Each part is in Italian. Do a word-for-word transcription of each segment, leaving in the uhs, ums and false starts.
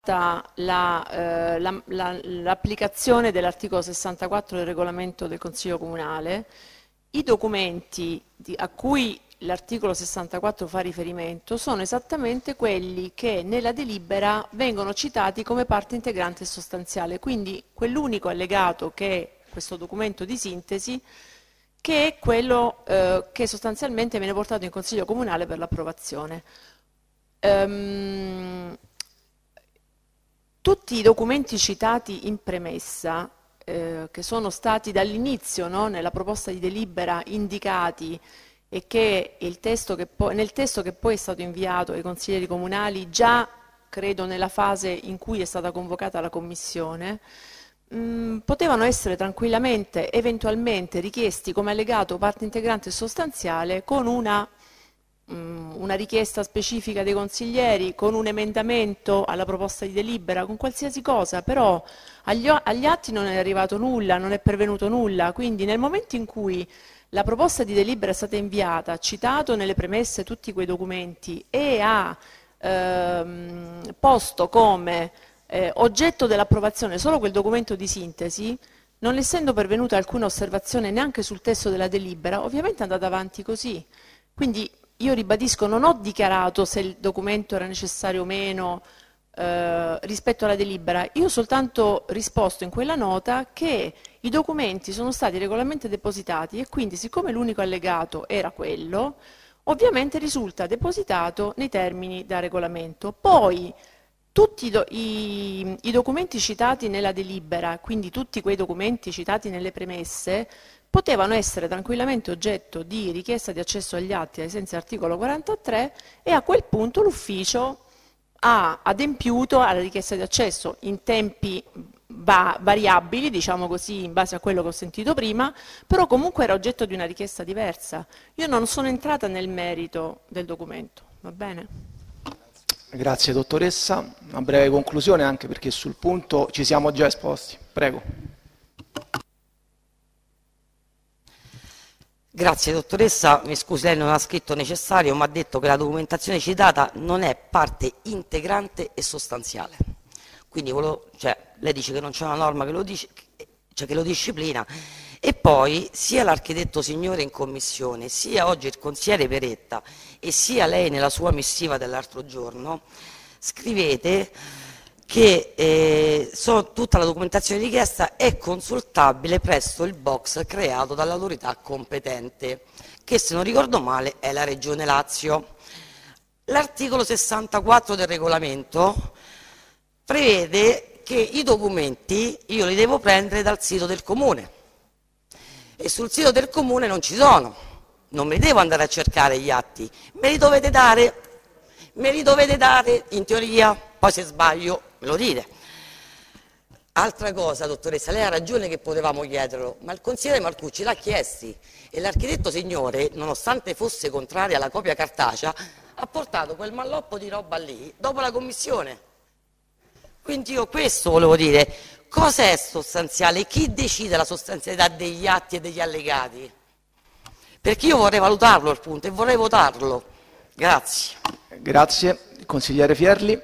la, eh, la- la- l'applicazione dell'articolo sessantaquattro del regolamento del Consiglio Comunale. I documenti di- a cui l'articolo sessantaquattro fa riferimento sono esattamente quelli che nella delibera vengono citati come parte integrante e sostanziale, quindi quell'unico allegato che è questo documento di sintesi, che è quello eh, che sostanzialmente viene portato in Consiglio Comunale per l'approvazione. Ehm, Tutti i documenti citati in premessa, eh, che sono stati dall'inizio, no, nella proposta di delibera indicati e che il testo che poi- nel testo che poi è stato inviato ai consiglieri comunali, già credo nella fase in cui è stata convocata la commissione, mh, potevano essere tranquillamente, eventualmente richiesti come allegato parte integrante e sostanziale con una mh, una richiesta specifica dei consiglieri, con un emendamento alla proposta di delibera, con qualsiasi cosa, però agli, o- agli atti non è arrivato nulla, non è pervenuto nulla, quindi nel momento in cui la proposta di delibera è stata inviata, ha citato nelle premesse tutti quei documenti e ha ehm, posto come eh, oggetto dell'approvazione solo quel documento di sintesi, non essendo pervenuta alcuna osservazione neanche sul testo della delibera, ovviamente è andata avanti così. Quindi io ribadisco, non ho dichiarato se il documento era necessario o meno eh, rispetto alla delibera, io ho soltanto risposto in quella nota che i documenti sono stati regolarmente depositati e quindi, siccome l'unico allegato era quello, ovviamente risulta depositato nei termini da regolamento. Poi tutti i, do- i- i documenti citati nella delibera, quindi tutti quei documenti citati nelle premesse, potevano essere tranquillamente oggetto di richiesta di accesso agli atti ai sensi dell'articolo quarantatré e a quel punto l'ufficio ha adempiuto alla richiesta di accesso in tempi va- variabili, diciamo così, in base a quello che ho sentito prima, però comunque era oggetto di una richiesta diversa. Io non sono entrata nel merito del documento, va bene? Grazie dottoressa. Una breve conclusione anche perché sul punto ci siamo già esposti. Prego. Grazie dottoressa, mi scusi, lei non ha scritto necessario, ma ha detto che la documentazione citata non è parte integrante e sostanziale. Quindi volevo, cioè, lei dice che non c'è una norma che lo, dice, cioè che lo disciplina, e poi sia l'architetto Signore in commissione, sia oggi il consigliere Peretta e sia lei nella sua missiva dell'altro giorno, scrivete che eh, so, tutta la documentazione richiesta è consultabile presso il box creato dall'autorità competente, che se non ricordo male è la Regione Lazio. L'articolo sessantaquattro del regolamento prevede che i documenti io li devo prendere dal sito del comune e sul sito del comune non ci sono, non me li devo andare a cercare gli atti, me li dovete dare, me li dovete dare in teoria, poi se sbaglio me lo dite. Altra cosa, dottoressa, lei ha ragione che potevamo chiederlo, ma il consigliere Marcucci l'ha chiesti e l'architetto Signore, nonostante fosse contrario alla copia cartacea, ha portato quel malloppo di roba lì dopo la commissione. Quindi io questo volevo dire, cosa è sostanziale? Chi decide la sostanzialità degli atti e degli allegati? Perché io vorrei valutarlo il punto e vorrei votarlo. Grazie. Grazie. Consigliere Fierli.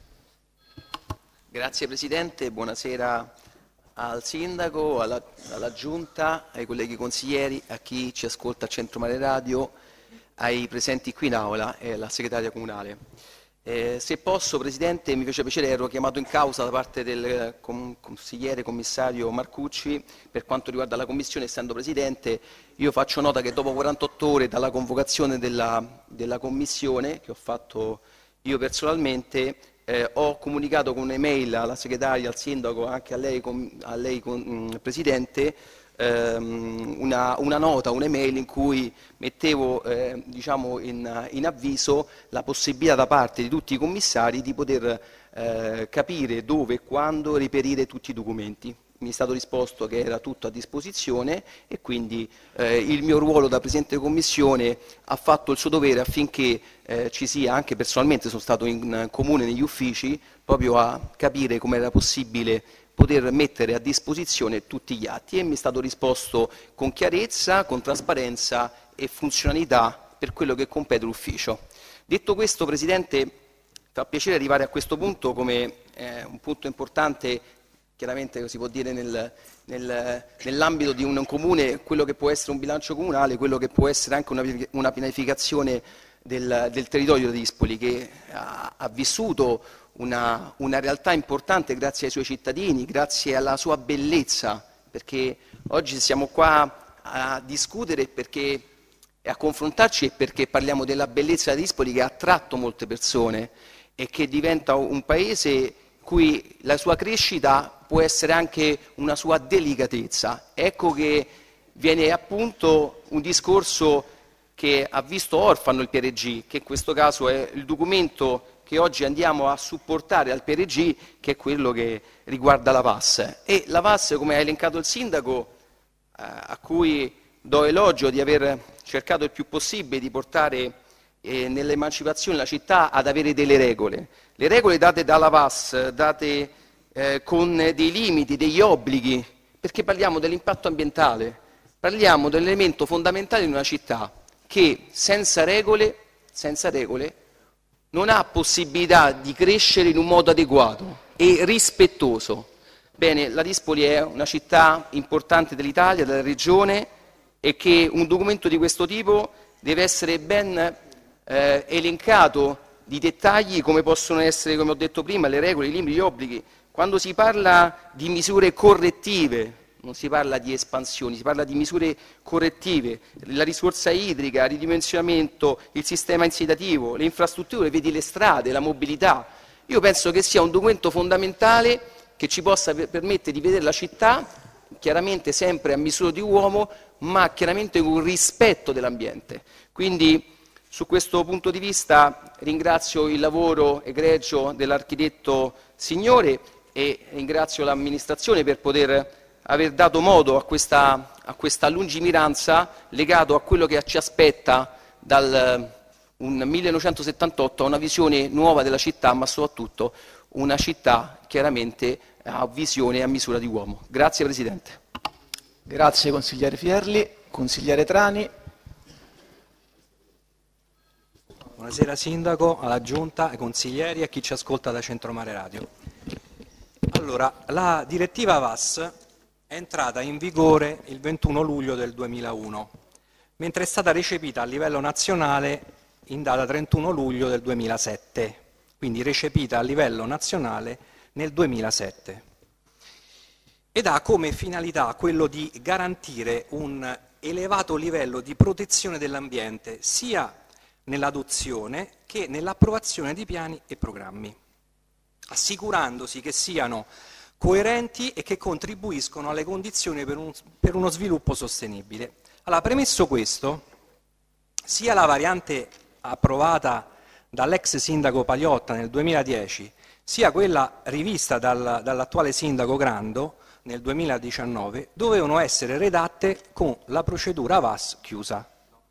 Grazie Presidente, buonasera al Sindaco, alla, alla Giunta, ai colleghi consiglieri, a chi ci ascolta a Centro Mare Radio, ai presenti qui in Aula e alla Segretaria Comunale. Eh, se posso, Presidente, mi fece piacere, ero chiamato in causa da parte del com consigliere commissario Marcucci per quanto riguarda la Commissione, essendo Presidente. Io faccio nota che dopo quarantotto ore dalla convocazione della, della Commissione, che ho fatto io personalmente, Eh, ho comunicato con un'email alla segretaria, al sindaco, anche a lei, com, a lei com, mh, Presidente, ehm, una, una nota, un'email in cui mettevo eh, diciamo in, in avviso la possibilità da parte di tutti i commissari di poter eh, capire dove e quando reperire tutti i documenti. Mi è stato risposto che era tutto a disposizione e quindi eh, il mio ruolo da Presidente di Commissione ha fatto il suo dovere affinché eh, ci sia, anche personalmente sono stato in comune negli uffici, proprio a capire come era possibile poter mettere a disposizione tutti gli atti e mi è stato risposto con chiarezza, con trasparenza e funzionalità per quello che compete l'ufficio. Detto questo, Presidente, fa piacere arrivare a questo punto come eh, un punto importante, chiaramente si può dire nel, nel, nell'ambito di un comune, quello che può essere un bilancio comunale, quello che può essere anche una, una pianificazione del, del territorio di Dispoli, che ha, ha vissuto una, una realtà importante grazie ai suoi cittadini, grazie alla sua bellezza, perché oggi siamo qua a discutere perché, e a confrontarci perché parliamo della bellezza di Dispoli, che ha attratto molte persone e che diventa un paese in cui la sua crescita può essere anche una sua delicatezza. Ecco che viene appunto un discorso che ha visto orfano il P R G, che in questo caso è il documento che oggi andiamo a supportare al P R G, che è quello che riguarda la V A S. E la V A S, come ha elencato il Sindaco, eh, a cui do elogio di aver cercato il più possibile di portare eh, nell'emancipazione la città ad avere delle regole. Le regole date dalla V A S, date eh, con dei limiti, degli obblighi, perché parliamo dell'impatto ambientale, parliamo dell'elemento fondamentale di una città che senza regole, senza regole non ha possibilità di crescere in un modo adeguato e rispettoso. Bene, la Dispoli è una città importante dell'Italia, della regione, e che un documento di questo tipo deve essere ben eh, elencato di dettagli, come possono essere, come ho detto prima, le regole, i limiti, gli obblighi. Quando si parla di misure correttive, non si parla di espansioni, si parla di misure correttive, la risorsa idrica, il ridimensionamento, il sistema insediativo, le infrastrutture, vedi le strade, la mobilità. Io penso che sia un documento fondamentale che ci possa permettere di vedere la città, chiaramente sempre a misura di uomo, ma chiaramente con rispetto dell'ambiente. Quindi su questo punto di vista ringrazio il lavoro egregio dell'architetto Signore e ringrazio l'amministrazione per poter aver dato modo a questa, a questa lungimiranza legato a quello che ci aspetta dal un millenovecentosettantotto a una visione nuova della città, ma soprattutto una città chiaramente a visione e a misura di uomo. Grazie Presidente. Grazie consigliere Fierli. Consigliere Trani. Buonasera Sindaco, alla Giunta, ai consiglieri e a chi ci ascolta da Centromare Radio. Allora, la direttiva V A S è entrata in vigore il ventuno luglio del duemilauno, mentre è stata recepita a livello nazionale in data trentuno luglio del duemilasette, quindi recepita a livello nazionale nel duemilasette. Ed ha come finalità quello di garantire un elevato livello di protezione dell'ambiente, sia nell'adozione che nell'approvazione di piani e programmi, assicurandosi che siano coerenti e che contribuiscono alle condizioni per, un, per uno sviluppo sostenibile. Allora, premesso questo, sia la variante approvata dall'ex sindaco Pagliotta nel duemiladieci, sia quella rivista dal, dall'attuale sindaco Grando nel duemiladiciannove, dovevano essere redatte con la procedura V A S chiusa.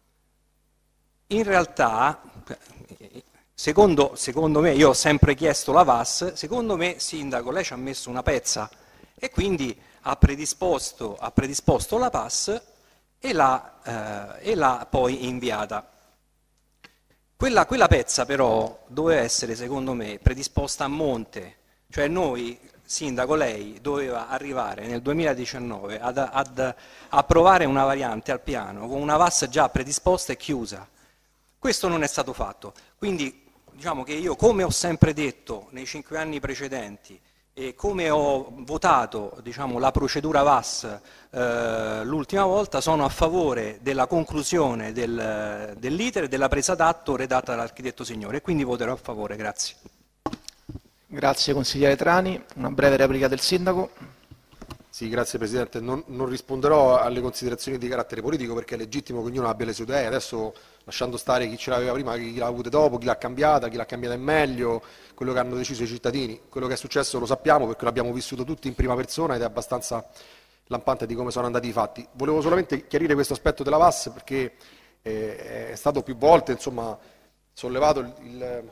In realtà, secondo, secondo me, io ho sempre chiesto la V A S, secondo me, sindaco, lei ci ha messo una pezza e quindi ha predisposto, ha predisposto la V A S e l'ha eh, e l'ha poi inviata. Quella, quella pezza però doveva essere, secondo me, predisposta a monte, cioè noi, sindaco, lei doveva arrivare nel duemiladiciannove ad, ad approvare una variante al piano con una V A S già predisposta e chiusa. Questo non è stato fatto, quindi diciamo che io, come ho sempre detto nei cinque anni precedenti e come ho votato, diciamo, la procedura V A S eh, l'ultima volta, sono a favore della conclusione del, dell'iter e della presa d'atto redatta dall'architetto Signore e quindi voterò a favore. Grazie. Grazie consigliere Trani. Una breve replica del sindaco. Sì, grazie Presidente. Non, non risponderò alle considerazioni di carattere politico perché è legittimo che ognuno abbia le sue idee. Adesso, lasciando stare chi ce l'aveva prima, chi l'ha avuta dopo, chi l'ha cambiata, chi l'ha cambiata in meglio, quello che hanno deciso i cittadini. Quello che è successo lo sappiamo perché l'abbiamo vissuto tutti in prima persona ed è abbastanza lampante di come sono andati i fatti. Volevo solamente chiarire questo aspetto della V A S perché eh, è stato più volte, insomma, sollevato il, il,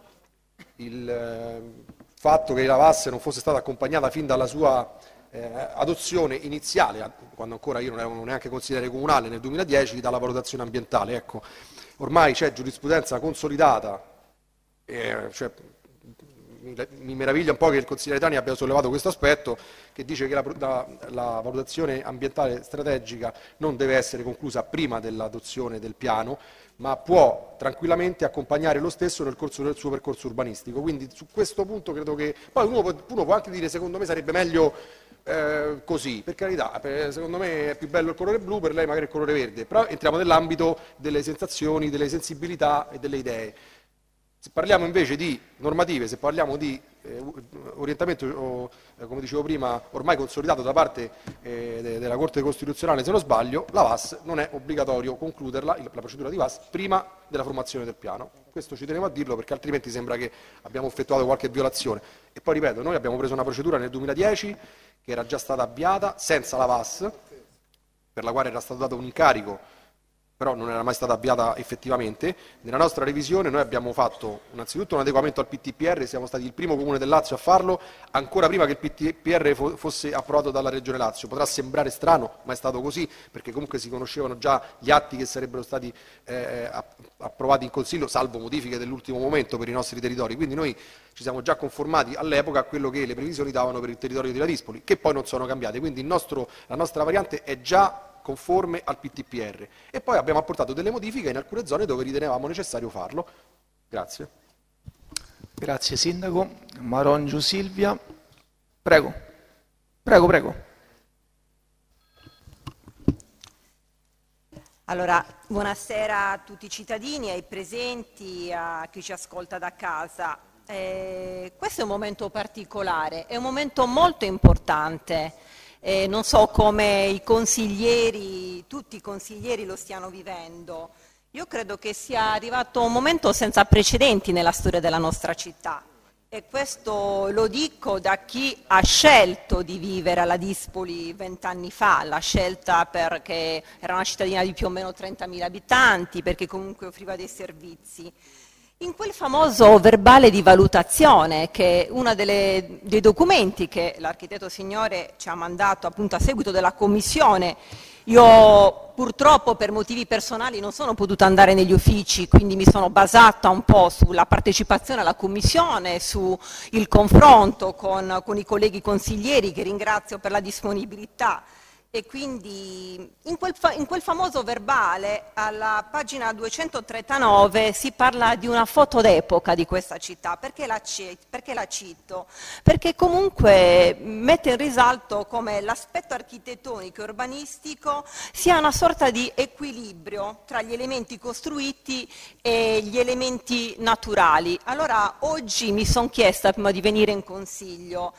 il fatto che la V A S non fosse stata accompagnata fin dalla sua eh, adozione iniziale, quando ancora io non ero neanche consigliere comunale, nel duemiladieci, dalla valutazione ambientale. Ecco, ormai c'è giurisprudenza consolidata, eh, cioè, mi, mi meraviglia un po' che il consigliere Tani abbia sollevato questo aspetto, che dice che la, la, la valutazione ambientale strategica non deve essere conclusa prima dell'adozione del piano, ma può tranquillamente accompagnare lo stesso nel corso del suo percorso urbanistico. Quindi su questo punto credo che... Poi uno può, uno può anche dire, secondo me sarebbe meglio eh, così, per carità, per, secondo me è più bello il colore blu, per lei magari il colore verde, però entriamo nell'ambito delle sensazioni, delle sensibilità e delle idee. Se parliamo invece di normative, se parliamo di eh, orientamento, o, eh, come dicevo prima, ormai consolidato da parte eh, de, della Corte Costituzionale, se non sbaglio, la V A S non è obbligatorio concluderla, la procedura di V A S, prima della formazione del piano. Questo ci tenevo a dirlo perché altrimenti sembra che abbiamo effettuato qualche violazione. E poi ripeto, noi abbiamo preso una procedura nel duemiladieci che era già stata avviata senza la V A S, per la quale era stato dato un incarico, però non era mai stata avviata effettivamente. Nella nostra revisione noi abbiamo fatto innanzitutto un adeguamento al P T P R, siamo stati il primo comune del Lazio a farlo, ancora prima che il P T P R fo- fosse approvato dalla Regione Lazio. Potrà sembrare strano, ma è stato così, perché comunque si conoscevano già gli atti che sarebbero stati eh, approvati in Consiglio, salvo modifiche dell'ultimo momento per i nostri territori. Quindi noi ci siamo già conformati all'epoca a quello che le previsioni davano per il territorio di Ladispoli, che poi non sono cambiate. Quindi il nostro, la nostra variante è già conforme al P T P R, e poi abbiamo apportato delle modifiche in alcune zone dove ritenevamo necessario farlo. Grazie. Grazie Sindaco. Marongiu Silvia. Prego. Prego, prego. Allora, buonasera a tutti i cittadini, ai presenti, a chi ci ascolta da casa. Eh, questo è un momento particolare, è un momento molto importante. Eh, non so come i consiglieri, tutti i consiglieri lo stiano vivendo. Io credo che sia arrivato un momento senza precedenti nella storia della nostra città, e questo lo dico da chi ha scelto di vivere a Ladispoli vent'anni fa, l'ha scelta perché era una cittadina di più o meno trentamila abitanti, perché comunque offriva dei servizi. In quel famoso verbale di valutazione, che è uno delle, dei documenti che l'architetto Signore ci ha mandato appunto a seguito della commissione, io purtroppo per motivi personali non sono potuta andare negli uffici, quindi mi sono basata un po' sulla partecipazione alla commissione, sul confronto con, con i colleghi consiglieri, che ringrazio per la disponibilità. E quindi in quel, fa- in quel famoso verbale, alla pagina duecentotrentanove, si parla di una foto d'epoca di questa città. Perché la, c- perché la cito? Perché comunque mette in risalto come l'aspetto architettonico e urbanistico sia una sorta di equilibrio tra gli elementi costruiti e gli elementi naturali. Allora oggi mi sono chiesta, prima di venire in consiglio,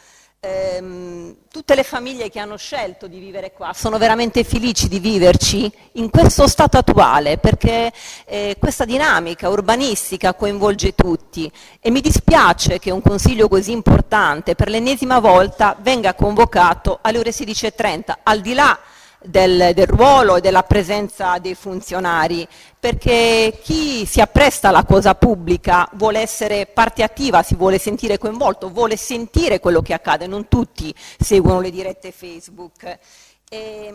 Ehm, tutte le famiglie che hanno scelto di vivere qua sono veramente felici di viverci in questo stato attuale, perché eh, questa dinamica urbanistica coinvolge tutti, e mi dispiace che un consiglio così importante per l'ennesima volta venga convocato alle ore sedici e trenta, al di là Del, del ruolo e della presenza dei funzionari, perché chi si appresta alla cosa pubblica vuole essere parte attiva, si vuole sentire coinvolto, vuole sentire quello che accade, non tutti seguono le dirette Facebook. E,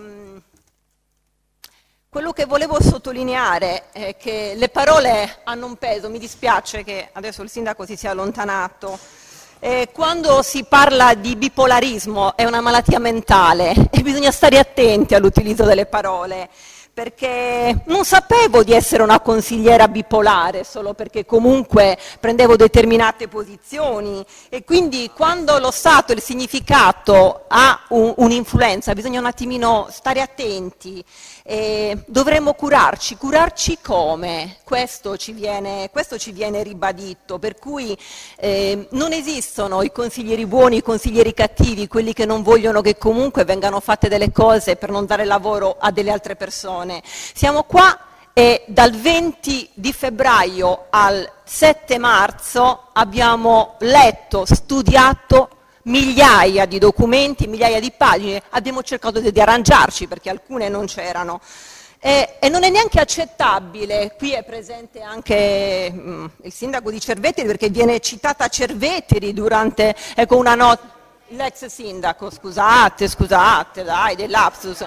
quello che volevo sottolineare è che le parole hanno un peso. Mi dispiace che adesso il sindaco si sia allontanato. Eh, quando si parla di bipolarismo è una malattia mentale e bisogna stare attenti all'utilizzo delle parole, perché non sapevo di essere una consigliera bipolare solo perché comunque prendevo determinate posizioni, e quindi quando lo stato e il significato ha un, un'influenza bisogna un attimino stare attenti. Eh, dovremmo curarci, curarci come? Questo ci viene, questo ci viene ribadito, per cui eh, non esistono i consiglieri buoni, i consiglieri cattivi, quelli che non vogliono che comunque vengano fatte delle cose per non dare lavoro a delle altre persone. Siamo qua e dal venti di febbraio al sette marzo abbiamo letto, studiato migliaia di documenti, migliaia di pagine, abbiamo cercato di, di arrangiarci perché alcune non c'erano. E, e non è neanche accettabile, qui è presente anche mh, il sindaco di Cerveteri, perché viene citata Cerveteri durante, ecco, una nota, l'ex sindaco, scusate, scusate, dai, del lapsus.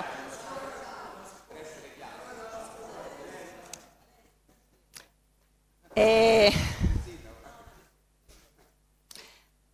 E...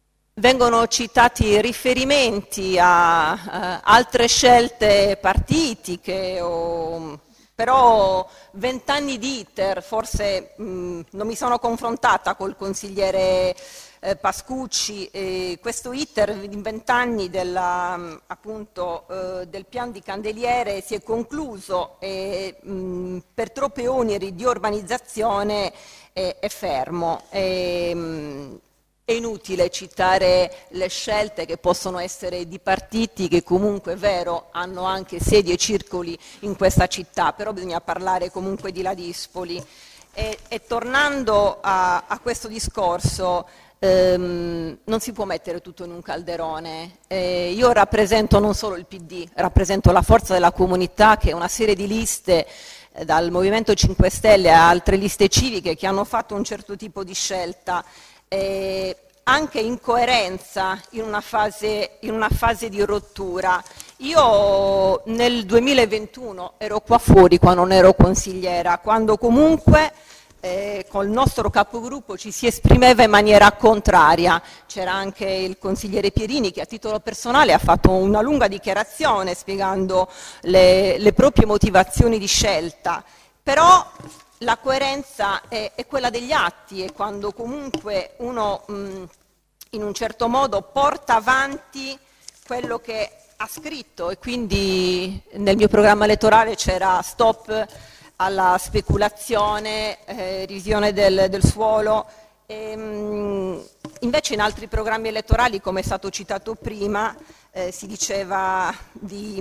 vengono citati riferimenti a, a altre scelte partitiche, o, però vent'anni di iter, forse mh, non mi sono confrontata col consigliere eh, Pascucci, e questo iter in vent'anni della, appunto, eh, del pian di Candeliere si è concluso e mh, per troppi oneri di urbanizzazione è, è fermo. E, mh, È inutile citare le scelte che possono essere di partiti che comunque, è vero, hanno anche sedi e circoli in questa città, però bisogna parlare comunque di Ladispoli. E, e tornando a, a questo discorso, ehm, non si può mettere tutto in un calderone. Eh, io rappresento non solo il P D, rappresento la Forza della Comunità, che è una serie di liste eh, dal Movimento cinque Stelle a altre liste civiche che hanno fatto un certo tipo di scelta. Eh, anche in coerenza in una, fase, in una fase di rottura. Io nel duemilaventuno ero qua fuori quando non ero consigliera, quando comunque eh, col nostro capogruppo ci si esprimeva in maniera contraria. C'era anche il consigliere Pierini che a titolo personale ha fatto una lunga dichiarazione spiegando le, le proprie motivazioni di scelta, però la coerenza è, è quella degli atti, e quando comunque uno mh, in un certo modo porta avanti quello che ha scritto, e quindi nel mio programma elettorale c'era stop alla speculazione, eh, revisione del, del suolo, e, mh, invece in altri programmi elettorali, come è stato citato prima, Eh, si diceva di,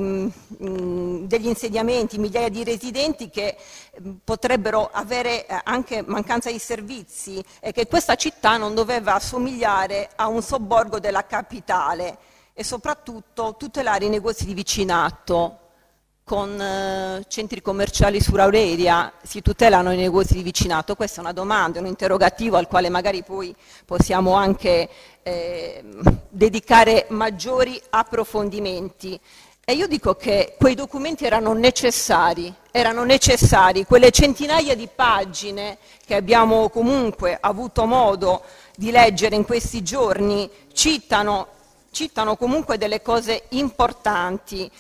mh, degli insediamenti, migliaia di residenti che mh, potrebbero avere eh, anche mancanza di servizi, e che questa città non doveva assomigliare a un sobborgo della capitale, e soprattutto tutelare i negozi di vicinato. Con eh, centri commerciali su Aurelia si tutelano i negozi di vicinato? Questa è una domanda, un interrogativo al quale magari poi possiamo anche eh, dedicare maggiori approfondimenti. E io dico che quei documenti erano necessari, erano necessari, quelle centinaia di pagine che abbiamo comunque avuto modo di leggere in questi giorni citano, citano comunque delle cose importanti.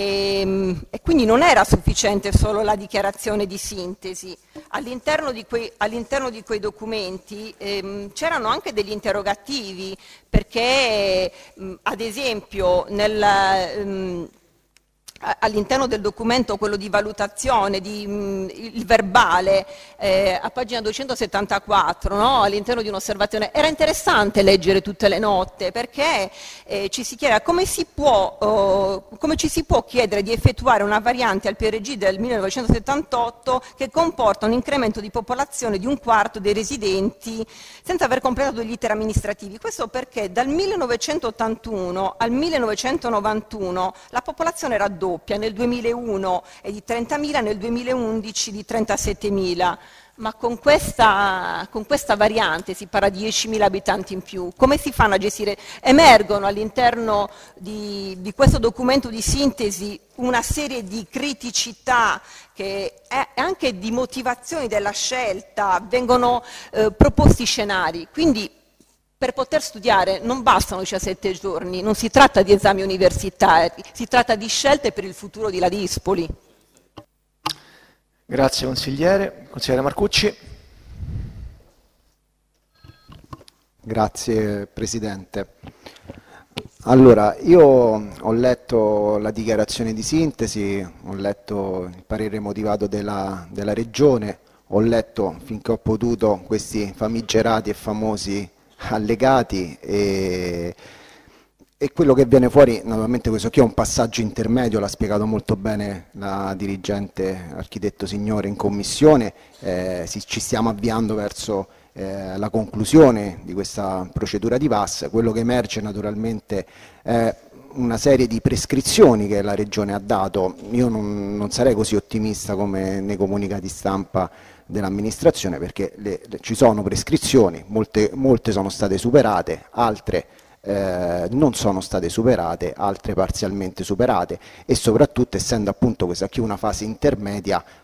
E, e quindi non era sufficiente solo la dichiarazione di sintesi. All'interno di quei, all'interno di quei documenti ehm, c'erano anche degli interrogativi, perché mh, ad esempio nel, mh, all'interno del documento, quello di valutazione, di, mh, il verbale, eh, a pagina duecentosettantaquattro, no? All'interno di un'osservazione, era interessante leggere tutte le note, perché eh, ci si chiede come, si può, oh, come ci si può chiedere di effettuare una variante al P R G del millenovecentosettantotto che comporta un incremento di popolazione di un quarto dei residenti senza aver completato gli iter amministrativi. Questo perché dal millenovecentottantuno al millenovecentonovantuno la popolazione era doppia, nel duemilauno è di trentamila, nel duemilaundici di trentasettemila, ma con questa, con questa variante si parla di diecimila abitanti in più. Come si fanno a gestire? Emergono all'interno di, di questo documento di sintesi una serie di criticità che è anche di motivazioni della scelta, vengono eh, proposti scenari, quindi per poter studiare non bastano diciassette giorni, non si tratta di esami universitari, si tratta di scelte per il futuro di Ladispoli. Grazie consigliere. Consigliere Marcucci. Grazie Presidente. Allora, io ho letto la dichiarazione di sintesi, ho letto il parere motivato della, della Regione, ho letto finché ho potuto questi famigerati e famosi allegati, e, e quello che viene fuori, naturalmente questo qui è un passaggio intermedio, l'ha spiegato molto bene la dirigente architetto Signore in commissione, eh, si, ci stiamo avviando verso eh, la conclusione di questa procedura di V A S. Quello che emerge naturalmente è una serie di prescrizioni che la Regione ha dato. Io non, non sarei così ottimista come nei comunicati stampa dell'amministrazione, perché le, le, ci sono prescrizioni, molte, molte sono state superate, altre eh, non sono state superate, altre parzialmente superate, e soprattutto, essendo appunto questa qui una fase intermedia,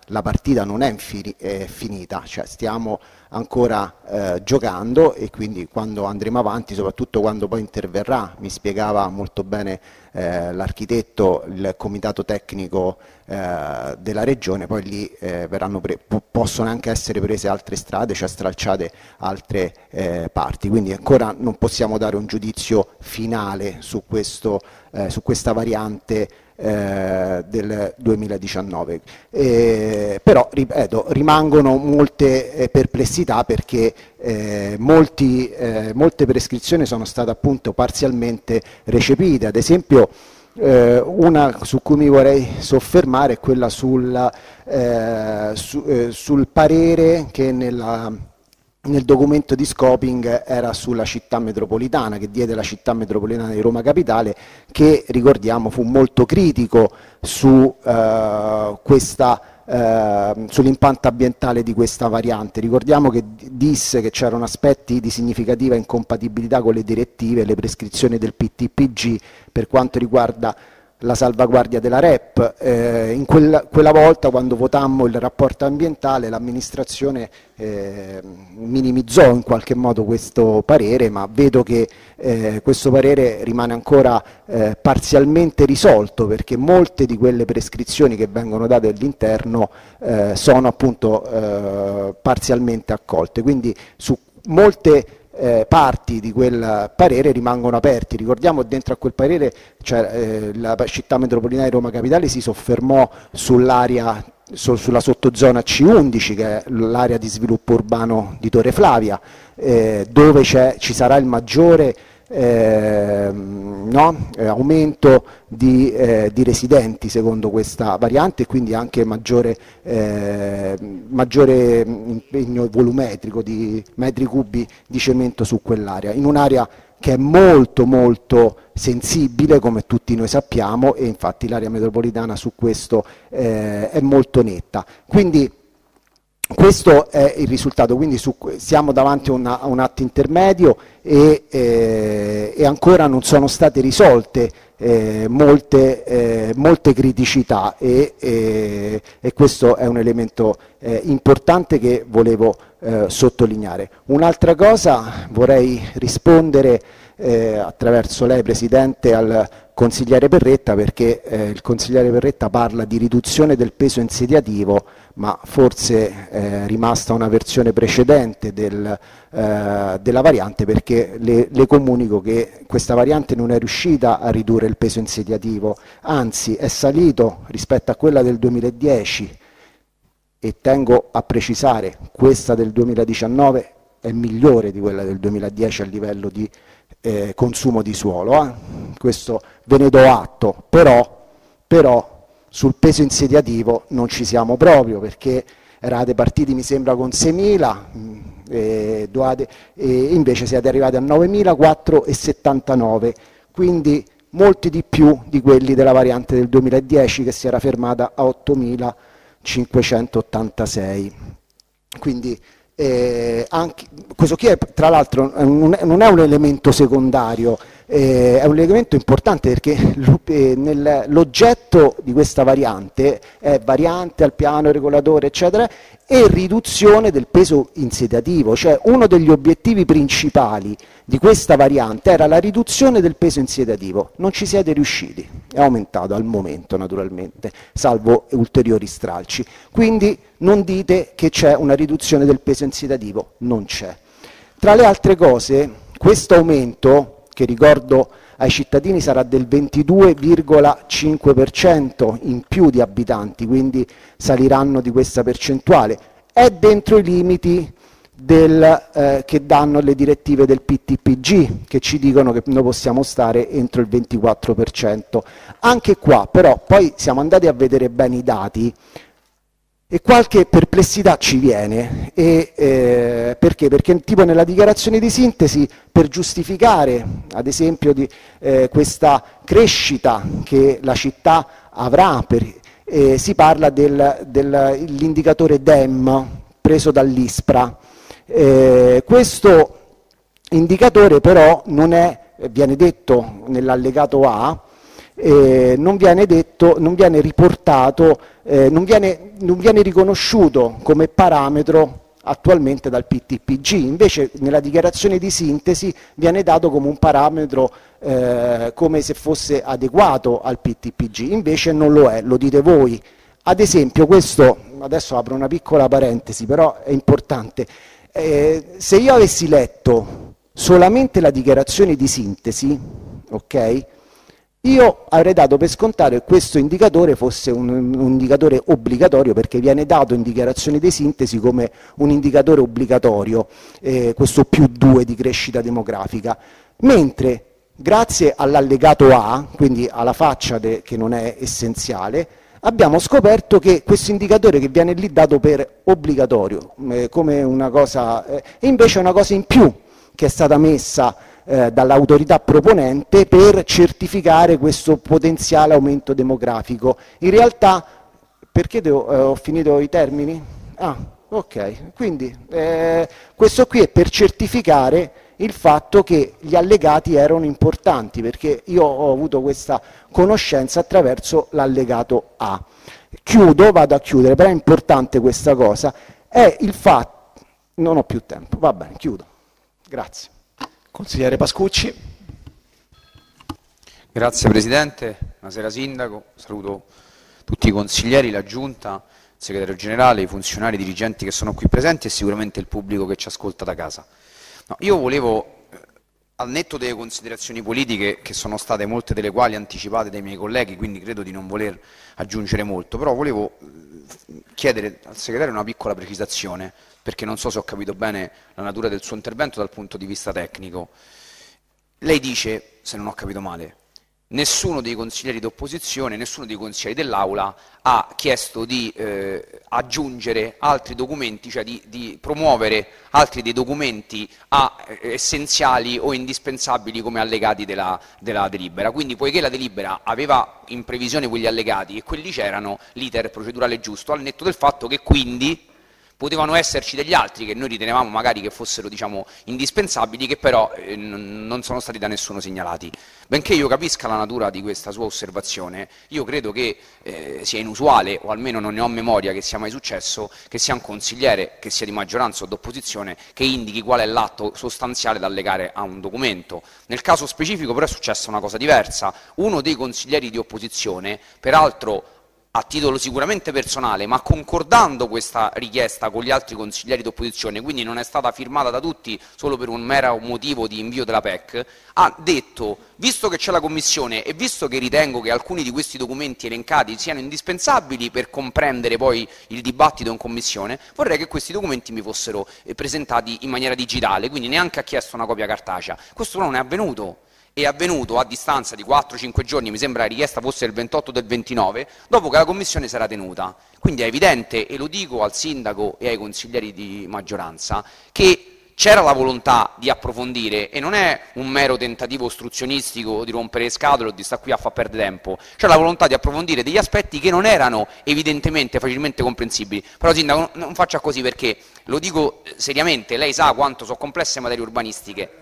la partita non è, infini, è finita, cioè stiamo ancora eh, giocando, e quindi quando andremo avanti, soprattutto quando poi interverrà, mi spiegava molto bene eh, l'architetto, il comitato tecnico eh, della regione, poi lì eh, verranno pre- possono anche essere prese altre strade, cioè stralciate altre eh, parti, quindi ancora non possiamo dare un giudizio finale su, questo, eh, su questa variante Eh, del duemiladiciannove, eh, però ripeto, rimangono molte eh, perplessità, perché eh, molti, eh, molte prescrizioni sono state appunto parzialmente recepite. Ad esempio eh, una su cui mi vorrei soffermare è quella sul, eh, su, eh, sul parere che nella nel documento di scoping era sulla città metropolitana, che diede la città metropolitana di Roma Capitale, che ricordiamo fu molto critico su, eh, questa, eh, sull'impatto ambientale di questa variante. Ricordiamo che disse che c'erano aspetti di significativa incompatibilità con le direttive e le prescrizioni del P T P G per quanto riguarda la salvaguardia della R E P. Eh, in quel, quella volta, quando votammo il rapporto ambientale, l'amministrazione eh, minimizzò in qualche modo questo parere, ma vedo che eh, questo parere rimane ancora eh, parzialmente risolto, perché molte di quelle prescrizioni che vengono date all'interno eh, sono appunto eh, parzialmente accolte, quindi su molte Eh, parti di quel parere rimangono aperti. Ricordiamo che dentro a quel parere, cioè, eh, la città metropolitana di Roma Capitale si soffermò sull'area, su, sulla sottozona C undici, che è l'area di sviluppo urbano di Torre Flavia, eh, dove ci sarà il maggiore eh, no, eh, aumento di, eh, di residenti secondo questa variante, e quindi anche maggiore, eh, maggiore impegno volumetrico di metri cubi di cemento su quell'area, in un'area che è molto molto sensibile, come tutti noi sappiamo, e infatti l'area metropolitana su questo eh, è molto netta. Quindi questo è il risultato, quindi su, siamo davanti a, una, a un atto intermedio e, eh, e ancora non sono state risolte eh, molte, eh, molte criticità, e, e, e questo è un elemento eh, importante che volevo eh, sottolineare. Un'altra cosa, vorrei rispondere eh, attraverso lei, Presidente, al consigliere Perretta, perché eh, il consigliere Perretta parla di riduzione del peso insediativo, ma forse è rimasta una versione precedente del, eh, della variante, perché le, le comunico che questa variante non è riuscita a ridurre il peso insediativo, anzi è salito rispetto a quella del duemiladieci, e tengo a precisare, questa del duemiladiciannove è migliore di quella del duemiladieci a livello di eh, consumo di suolo, eh? Questo ve ne do atto, però, però sul peso insediativo non ci siamo proprio, perché eravate partiti mi sembra con seimila e, e invece siete arrivati a novemilaquattrocentosettantanove, quindi molti di più di quelli della variante del duemiladieci, che si era fermata a ottomilacinquecentottantasei. Quindi eh, anche, questo qui è, tra l'altro non è, non è un elemento secondario, eh, è un elemento importante, perché l'oggetto di questa variante è variante al piano regolatore eccetera, e riduzione del peso insediativo, cioè uno degli obiettivi principali di questa variante era la riduzione del peso insediativo. Non ci siete riusciti, è aumentato al momento naturalmente, salvo ulteriori stralci, quindi non dite che c'è una riduzione del peso insediativo, non c'è. Tra le altre cose, questo aumento, che ricordo ai cittadini sarà del ventidue virgola cinque per cento in più di abitanti, quindi saliranno di questa percentuale, è dentro i limiti del, eh, che danno le direttive del P T P G, che ci dicono che noi possiamo stare entro il ventiquattro per cento. Anche qua però poi siamo andati a vedere bene i dati, e qualche perplessità ci viene, e, eh, perché? Perché tipo nella dichiarazione di sintesi, per giustificare ad esempio di, eh, questa crescita che la città avrà, per, eh, si parla dell'indicatore D E M preso dall'ISPRA. Eh, questo indicatore però non è, viene detto nell'allegato A, eh, non viene detto, non viene riportato, eh, non, viene, non viene riconosciuto come parametro attualmente dal P T P G, invece nella dichiarazione di sintesi viene dato come un parametro eh, come se fosse adeguato al P T P G, invece non lo è, lo dite voi. Ad esempio, questo, adesso apro una piccola parentesi, però è importante, eh, se io avessi letto solamente la dichiarazione di sintesi, ok? Io avrei dato per scontato che questo indicatore fosse un, un indicatore obbligatorio, perché viene dato in dichiarazione di sintesi come un indicatore obbligatorio, eh, questo più due di crescita demografica, mentre grazie all'allegato A, quindi alla faccia de, che non è essenziale, abbiamo scoperto che questo indicatore che viene lì dato per obbligatorio, eh, come una cosa, eh, e invece è una cosa in più che è stata messa eh, dall'autorità proponente per certificare questo potenziale aumento demografico. In realtà, perché devo, eh, ho finito i termini? Ah, ok, quindi eh, questo qui è per certificare il fatto che gli allegati erano importanti, perché io ho avuto questa conoscenza attraverso l'allegato A. Chiudo, vado a chiudere, però è importante questa cosa, è il fatto, non ho più tempo, va bene, chiudo. Grazie. Consigliere Pascucci. Grazie Presidente, buonasera Sindaco, saluto tutti i consiglieri, la Giunta, il Segretario Generale, i funzionari, i dirigenti che sono qui presenti e sicuramente il pubblico che ci ascolta da casa. No, io volevo, al netto delle considerazioni politiche, che sono state molte delle quali anticipate dai miei colleghi, quindi credo di non voler aggiungere molto, però volevo chiedere al Segretario una piccola precisazione, perché non so se ho capito bene la natura del suo intervento dal punto di vista tecnico. Lei dice, se non ho capito male, nessuno dei consiglieri d'opposizione, nessuno dei consiglieri dell'Aula ha chiesto di eh, aggiungere altri documenti, cioè di, di promuovere altri dei documenti a, eh, essenziali o indispensabili come allegati della, della delibera. Quindi, poiché la delibera aveva in previsione quegli allegati e quelli c'erano, l'iter procedurale giusto, al netto del fatto che quindi potevano esserci degli altri che noi ritenevamo magari che fossero, diciamo, indispensabili, che però eh, non sono stati da nessuno segnalati. Benché io capisca la natura di questa sua osservazione, io credo che eh, sia inusuale, o almeno non ne ho memoria che sia mai successo, che sia un consigliere, che sia di maggioranza o d'opposizione, che indichi qual è l'atto sostanziale da allegare a un documento. Nel caso specifico però è successa una cosa diversa. Uno dei consiglieri di opposizione, peraltro a titolo sicuramente personale, ma concordando questa richiesta con gli altri consiglieri d'opposizione, quindi non è stata firmata da tutti solo per un mero motivo di invio della P E C, ha detto, visto che c'è la Commissione e visto che ritengo che alcuni di questi documenti elencati siano indispensabili per comprendere poi il dibattito in Commissione, vorrei che questi documenti mi fossero presentati in maniera digitale, quindi neanche ha chiesto una copia cartacea. Questo non è avvenuto. È avvenuto a distanza di quattro cinque giorni, mi sembra la richiesta fosse il ventotto del ventinove, dopo che la Commissione si era tenuta. Quindi è evidente, e lo dico al Sindaco e ai consiglieri di maggioranza, che c'era la volontà di approfondire e non è un mero tentativo ostruzionistico di rompere le scatole o di stare qui a far perdere tempo, c'è la volontà di approfondire degli aspetti che non erano evidentemente facilmente comprensibili. Però Sindaco non faccia così, perché lo dico seriamente, lei sa quanto sono complesse le materie urbanistiche.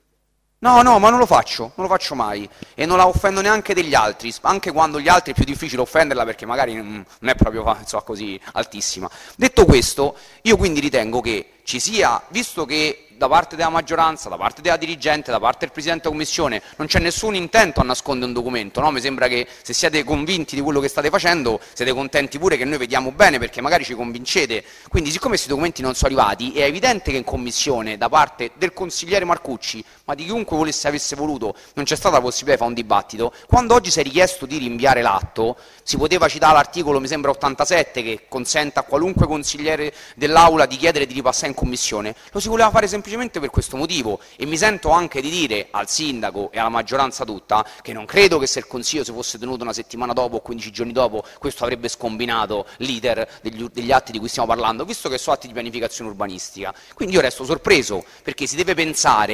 No, no, ma non lo faccio, non lo faccio mai e non la offendo neanche degli altri, anche quando gli altri è più difficile offenderla perché magari non è proprio so, così altissima. Detto questo, io quindi ritengo che ci sia, visto che da parte della maggioranza, da parte della dirigente, da parte del Presidente della Commissione non c'è nessun intento a nascondere un documento, no? Mi sembra che se siete convinti di quello che state facendo siete contenti pure che noi vediamo bene, perché magari ci convincete. Quindi siccome questi documenti non sono arrivati, è evidente che in Commissione da parte del consigliere Marcucci, ma di chiunque volesse avesse voluto, non c'è stata la possibilità di fare un dibattito. Quando oggi si è richiesto di rinviare l'atto, si poteva citare l'articolo, mi sembra ottantasette, che consente a qualunque consigliere dell'Aula di chiedere di ripassare in Commissione. Lo si voleva fare semplicemente per questo motivo, e mi sento anche di dire al Sindaco e alla maggioranza tutta che non credo che se il Consiglio si fosse tenuto una settimana dopo o quindici giorni dopo questo avrebbe scombinato l'iter degli, degli atti di cui stiamo parlando, visto che sono atti di pianificazione urbanistica. Quindi io resto sorpreso, perché si deve pensare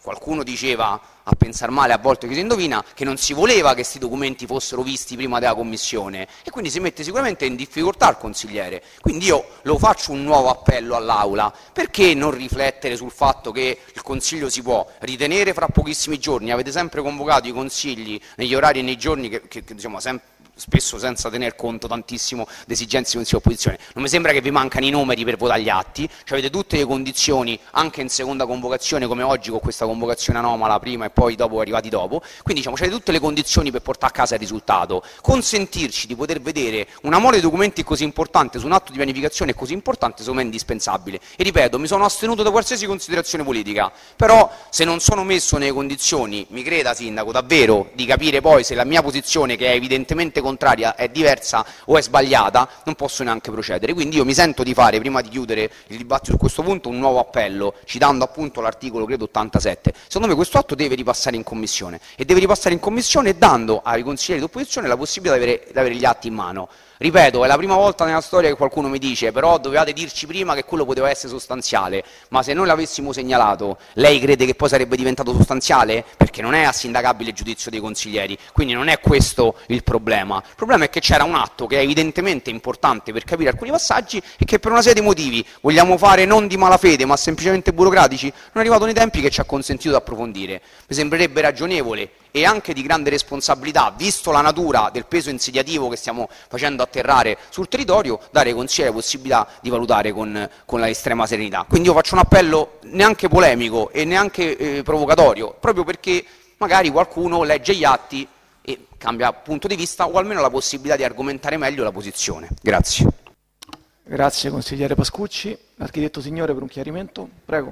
qualcuno diceva, a pensar male a volte che si indovina, che non si voleva che questi documenti fossero visti prima della commissione e quindi si mette sicuramente in difficoltà il consigliere. Quindi io lo faccio un nuovo appello all'Aula: perché non riflettere sul fatto che il Consiglio si può ritenere fra pochissimi giorni? Avete sempre convocato i consigli negli orari e nei giorni che, che, che diciamo, sempre spesso senza tener conto tantissimo di esigenze di consiglio opposizione. Non mi sembra che vi mancano i numeri per votare gli atti, cioè avete tutte le condizioni anche in seconda convocazione come oggi con questa convocazione anomala prima e poi dopo arrivati dopo, quindi diciamo avete tutte le condizioni per portare a casa il risultato. Consentirci di poter vedere una mole di documenti così importante su un atto di pianificazione così importante secondo me è indispensabile e ripeto, mi sono astenuto da qualsiasi considerazione politica, però se non sono messo nelle condizioni, mi creda Sindaco, davvero di capire poi se la mia posizione, che è evidentemente contraria, è diversa o è sbagliata, non posso neanche procedere. Quindi io mi sento di fare, prima di chiudere il dibattito su questo punto, un nuovo appello, citando appunto l'articolo credo ottantasette. Secondo me questo atto deve ripassare in commissione e deve ripassare in commissione dando ai consiglieri d'opposizione la possibilità di avere, di avere gli atti in mano. Ripeto, è la prima volta nella storia che qualcuno mi dice però dovevate dirci prima che quello poteva essere sostanziale, ma se noi l'avessimo segnalato, lei crede che poi sarebbe diventato sostanziale? Perché non è assindacabile il giudizio dei consiglieri, quindi non è questo il problema. Il problema è che c'era un atto che è evidentemente importante per capire alcuni passaggi e che per una serie di motivi vogliamo fare non di malafede ma semplicemente burocratici, non è arrivato nei tempi che ci ha consentito di approfondire. Mi sembrerebbe ragionevole e anche di grande responsabilità, visto la natura del peso insediativo che stiamo facendo atterrare sul territorio, dare ai consiglieri la possibilità di valutare con, con la estrema serenità. Quindi io faccio un appello neanche polemico e neanche eh, provocatorio, proprio perché magari qualcuno legge gli atti e cambia punto di vista o almeno la possibilità di argomentare meglio la posizione. Grazie. Grazie consigliere Pascucci. L'architetto Signore per un chiarimento. Prego.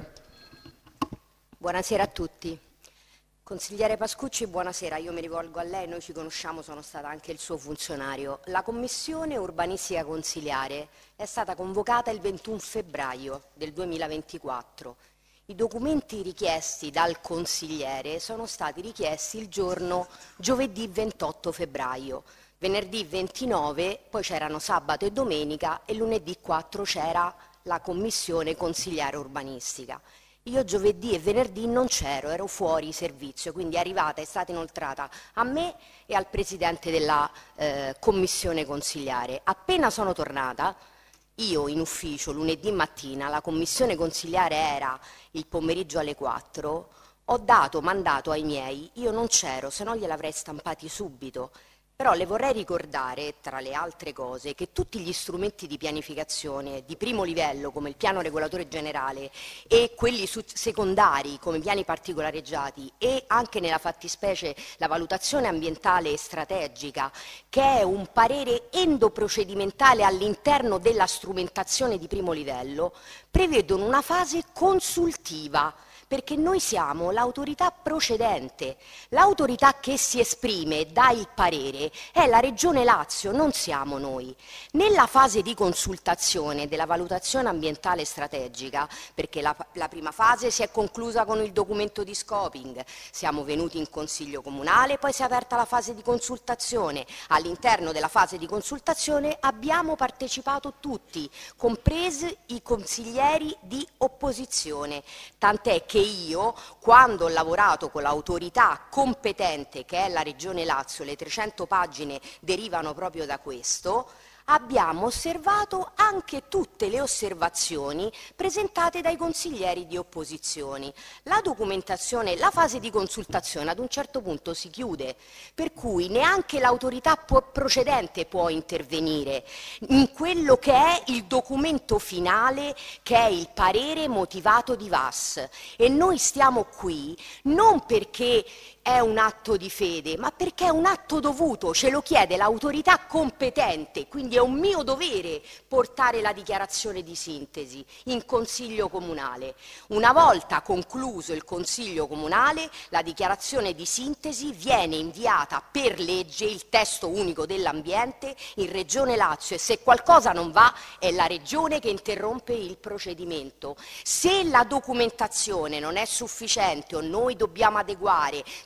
Buonasera a tutti. Consigliere Pascucci, buonasera, io mi rivolgo a lei, noi ci conosciamo, sono stata anche il suo funzionario. La Commissione Urbanistica Consiliare è stata convocata il ventuno febbraio del duemilaventiquattro. I documenti richiesti dal consigliere sono stati richiesti il giorno giovedì ventotto febbraio. Venerdì ventinove, poi c'erano sabato e domenica e lunedì quattro c'era la Commissione Consiliare Urbanistica. Io giovedì e venerdì non c'ero, ero fuori servizio, quindi è arrivata, è stata inoltrata a me e al Presidente della eh, Commissione Consiliare. Appena sono tornata, io in ufficio lunedì mattina, la Commissione Consiliare era il pomeriggio alle quattro, ho dato mandato ai miei, io non c'ero, se no gliel'avrei stampati subito. Però le vorrei ricordare, tra le altre cose, che tutti gli strumenti di pianificazione di primo livello, come il piano regolatore generale, e quelli secondari, come i piani particolareggiati, e anche nella fattispecie la valutazione ambientale e strategica, che è un parere endoprocedimentale all'interno della strumentazione di primo livello, prevedono una fase consultiva, perché noi siamo l'autorità procedente, l'autorità che si esprime e dà il parere è la Regione Lazio, non siamo noi. Nella fase di consultazione della valutazione ambientale strategica, perché la, la prima fase si è conclusa con il documento di scoping, siamo venuti in Consiglio Comunale, poi si è aperta la fase di consultazione, all'interno della fase di consultazione abbiamo partecipato tutti, compresi i consiglieri di opposizione, tant'è che io, quando ho lavorato con l'autorità competente che è la Regione Lazio, le trecento pagine derivano proprio da questo, abbiamo osservato anche tutte le osservazioni presentate dai consiglieri di opposizione. La documentazione, la fase di consultazione ad un certo punto si chiude, per cui neanche l'autorità procedente può intervenire in quello che è il documento finale, che è il parere motivato di V A S. E noi stiamo qui non perché è un atto di fede, ma perché è un atto dovuto, ce lo chiede l'autorità competente, quindi è un mio dovere portare la dichiarazione di sintesi in Consiglio Comunale. Una volta concluso il Consiglio Comunale, la dichiarazione di sintesi viene inviata per legge, il testo unico dell'ambiente, in Regione Lazio, e se qualcosa non va è la Regione che interrompe il procedimento. Se la documentazione non è sufficiente o noi dobbiamo adeguare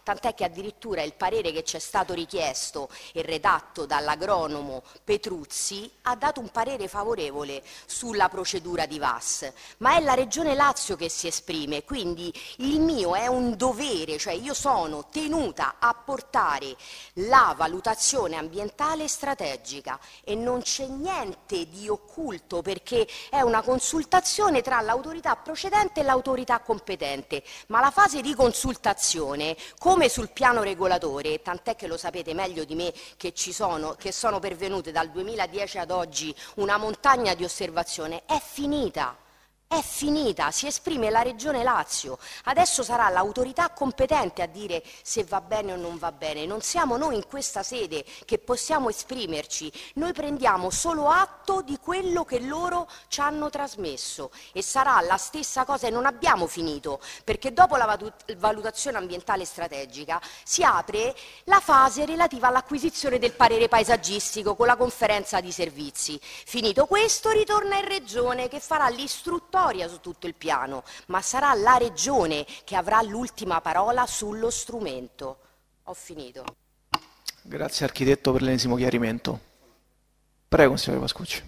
tant'è che addirittura il parere che ci è stato richiesto e redatto dall'agronomo Petruzzi ha dato un parere favorevole sulla procedura di V A S, ma è la Regione Lazio che si esprime, quindi il mio è un dovere, cioè io sono tenuta a portare la valutazione ambientale e strategica e non c'è niente di occulto perché è una consultazione tra l'autorità procedente e l'autorità competente, ma la fase di consultazione, come sul piano regolatore, tant'è che lo sapete meglio di me che ci sono, che sono pervenute dal duemiladieci ad oggi una montagna di osservazione, è finita. È finita, si esprime la Regione Lazio, adesso sarà l'autorità competente a dire se va bene o non va bene, non siamo noi in questa sede che possiamo esprimerci, noi prendiamo solo atto di quello che loro ci hanno trasmesso e sarà la stessa cosa e non abbiamo finito, perché dopo la valutazione ambientale strategica si apre la fase relativa all'acquisizione del parere paesaggistico con la conferenza di servizi. Finito questo ritorna in Regione che farà l'istruttoria su tutto il piano, ma sarà la Regione che avrà l'ultima parola sullo strumento. Ho finito. Grazie architetto per l'ennesimo chiarimento. Prego, signore Pascucci.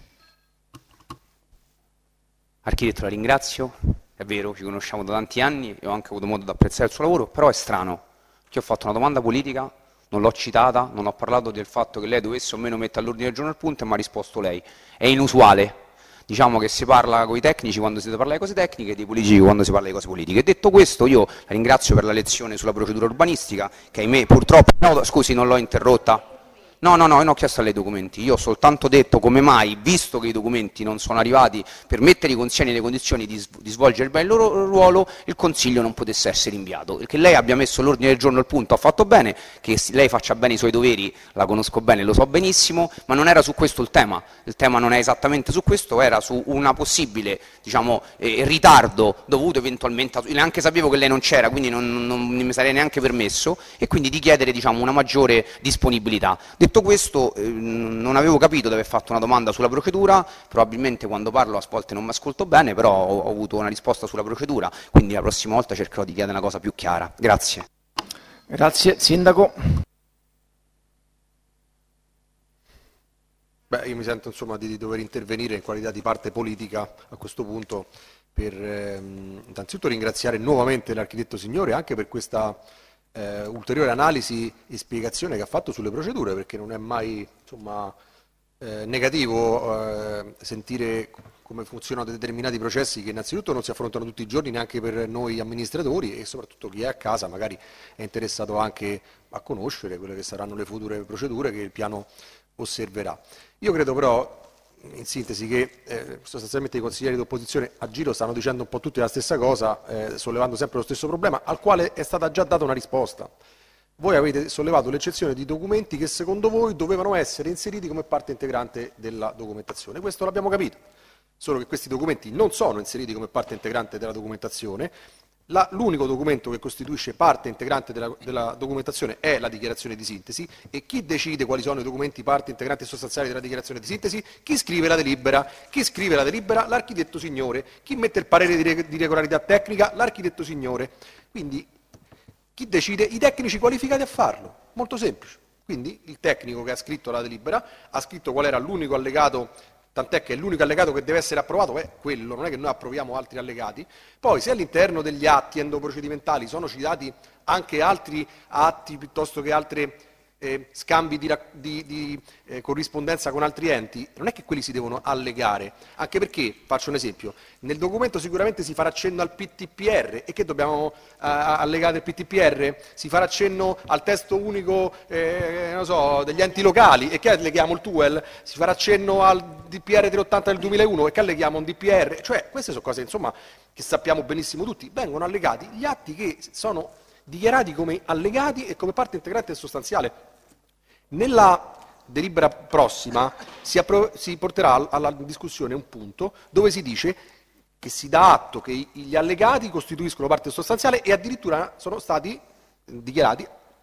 Architetto, la ringrazio, è vero, ci conosciamo da tanti anni e ho anche avuto modo di apprezzare il suo lavoro, però è strano, che ho fatto una domanda politica, non l'ho citata, non ho parlato del fatto che lei dovesse o meno mettere all'ordine del giorno il punto e mi ha risposto lei. È inusuale. Diciamo che si parla con i tecnici quando si parla di cose tecniche e dei politici quando si parla di cose politiche. Detto questo, io la ringrazio per la lezione sulla procedura urbanistica, che ahimè purtroppo... No, scusi, non l'ho interrotta. No, no, no, io non ho chiesto a lei i documenti, io ho soltanto detto come mai, visto che i documenti non sono arrivati per mettere i consiglieri nelle condizioni di, di svolgere bene il loro ruolo, il Consiglio non potesse essere inviato. Che lei abbia messo l'ordine del giorno al punto ha fatto bene, che lei faccia bene i suoi doveri, la conosco bene, lo so benissimo, ma non era su questo il tema. Il tema non è esattamente su questo, era su una possibile, diciamo, eh, ritardo dovuto eventualmente, a, neanche sapevo che lei non c'era, quindi non, non mi sarei neanche permesso, e quindi di chiedere, diciamo, una maggiore disponibilità. Detto questo, eh, non avevo capito di aver fatto una domanda sulla procedura, probabilmente quando parlo a volte non mi ascolto bene, però ho, ho avuto una risposta sulla procedura, quindi la prossima volta cercherò di chiedere una cosa più chiara. Grazie. Grazie. Sindaco. Beh, io mi sento insomma di, di dover intervenire in qualità di parte politica a questo punto per ehm, innanzitutto ringraziare nuovamente l'architetto Signore anche per questa Eh, ulteriore analisi e spiegazione che ha fatto sulle procedure, perché non è mai insomma, eh, negativo eh, sentire come funzionano determinati processi che innanzitutto non si affrontano tutti i giorni neanche per noi amministratori e soprattutto chi è a casa magari è interessato anche a conoscere quelle che saranno le future procedure che il piano osserverà. Io credo però, in sintesi, che eh, sostanzialmente i consiglieri d'opposizione a giro stanno dicendo un po' tutti la stessa cosa, eh, sollevando sempre lo stesso problema, al quale è stata già data una risposta. Voi avete sollevato l'eccezione di documenti che secondo voi dovevano essere inseriti come parte integrante della documentazione. Questo l'abbiamo capito, solo che questi documenti non sono inseriti come parte integrante della documentazione. L'unico documento che costituisce parte integrante della, della documentazione è la dichiarazione di sintesi e chi decide quali sono i documenti parte integranti e sostanziali della dichiarazione di sintesi? Chi scrive la delibera? Chi scrive la delibera? L'architetto Signore. Chi mette il parere di, re, di regolarità tecnica? L'architetto Signore. Quindi chi decide? I tecnici qualificati a farlo. Molto semplice. Quindi il tecnico che ha scritto la delibera ha scritto qual era l'unico allegato, tant'è che l'unico allegato che deve essere approvato è quello, non è che noi approviamo altri allegati. Poi se all'interno degli atti endoprocedimentali sono citati anche altri atti piuttosto che altre eh, scambi di, di, di eh, corrispondenza con altri enti, non è che quelli si devono allegare, anche perché, faccio un esempio, nel documento sicuramente si farà cenno al P T P R e che dobbiamo uh, allegare il P T P R? Si farà cenno al testo unico eh, non so, degli enti locali e che alleghiamo il T U E L? Si farà cenno al D P R trecentottanta del duemilauno e che alleghiamo un D P R? Cioè queste sono cose insomma che sappiamo benissimo tutti, vengono allegati gli atti che sono dichiarati come allegati e come parte integrante e sostanziale. Nella delibera prossima si, appro- si porterà alla discussione un punto dove si dice che si dà atto che gli allegati costituiscono parte sostanziale e addirittura sono stati dichiarati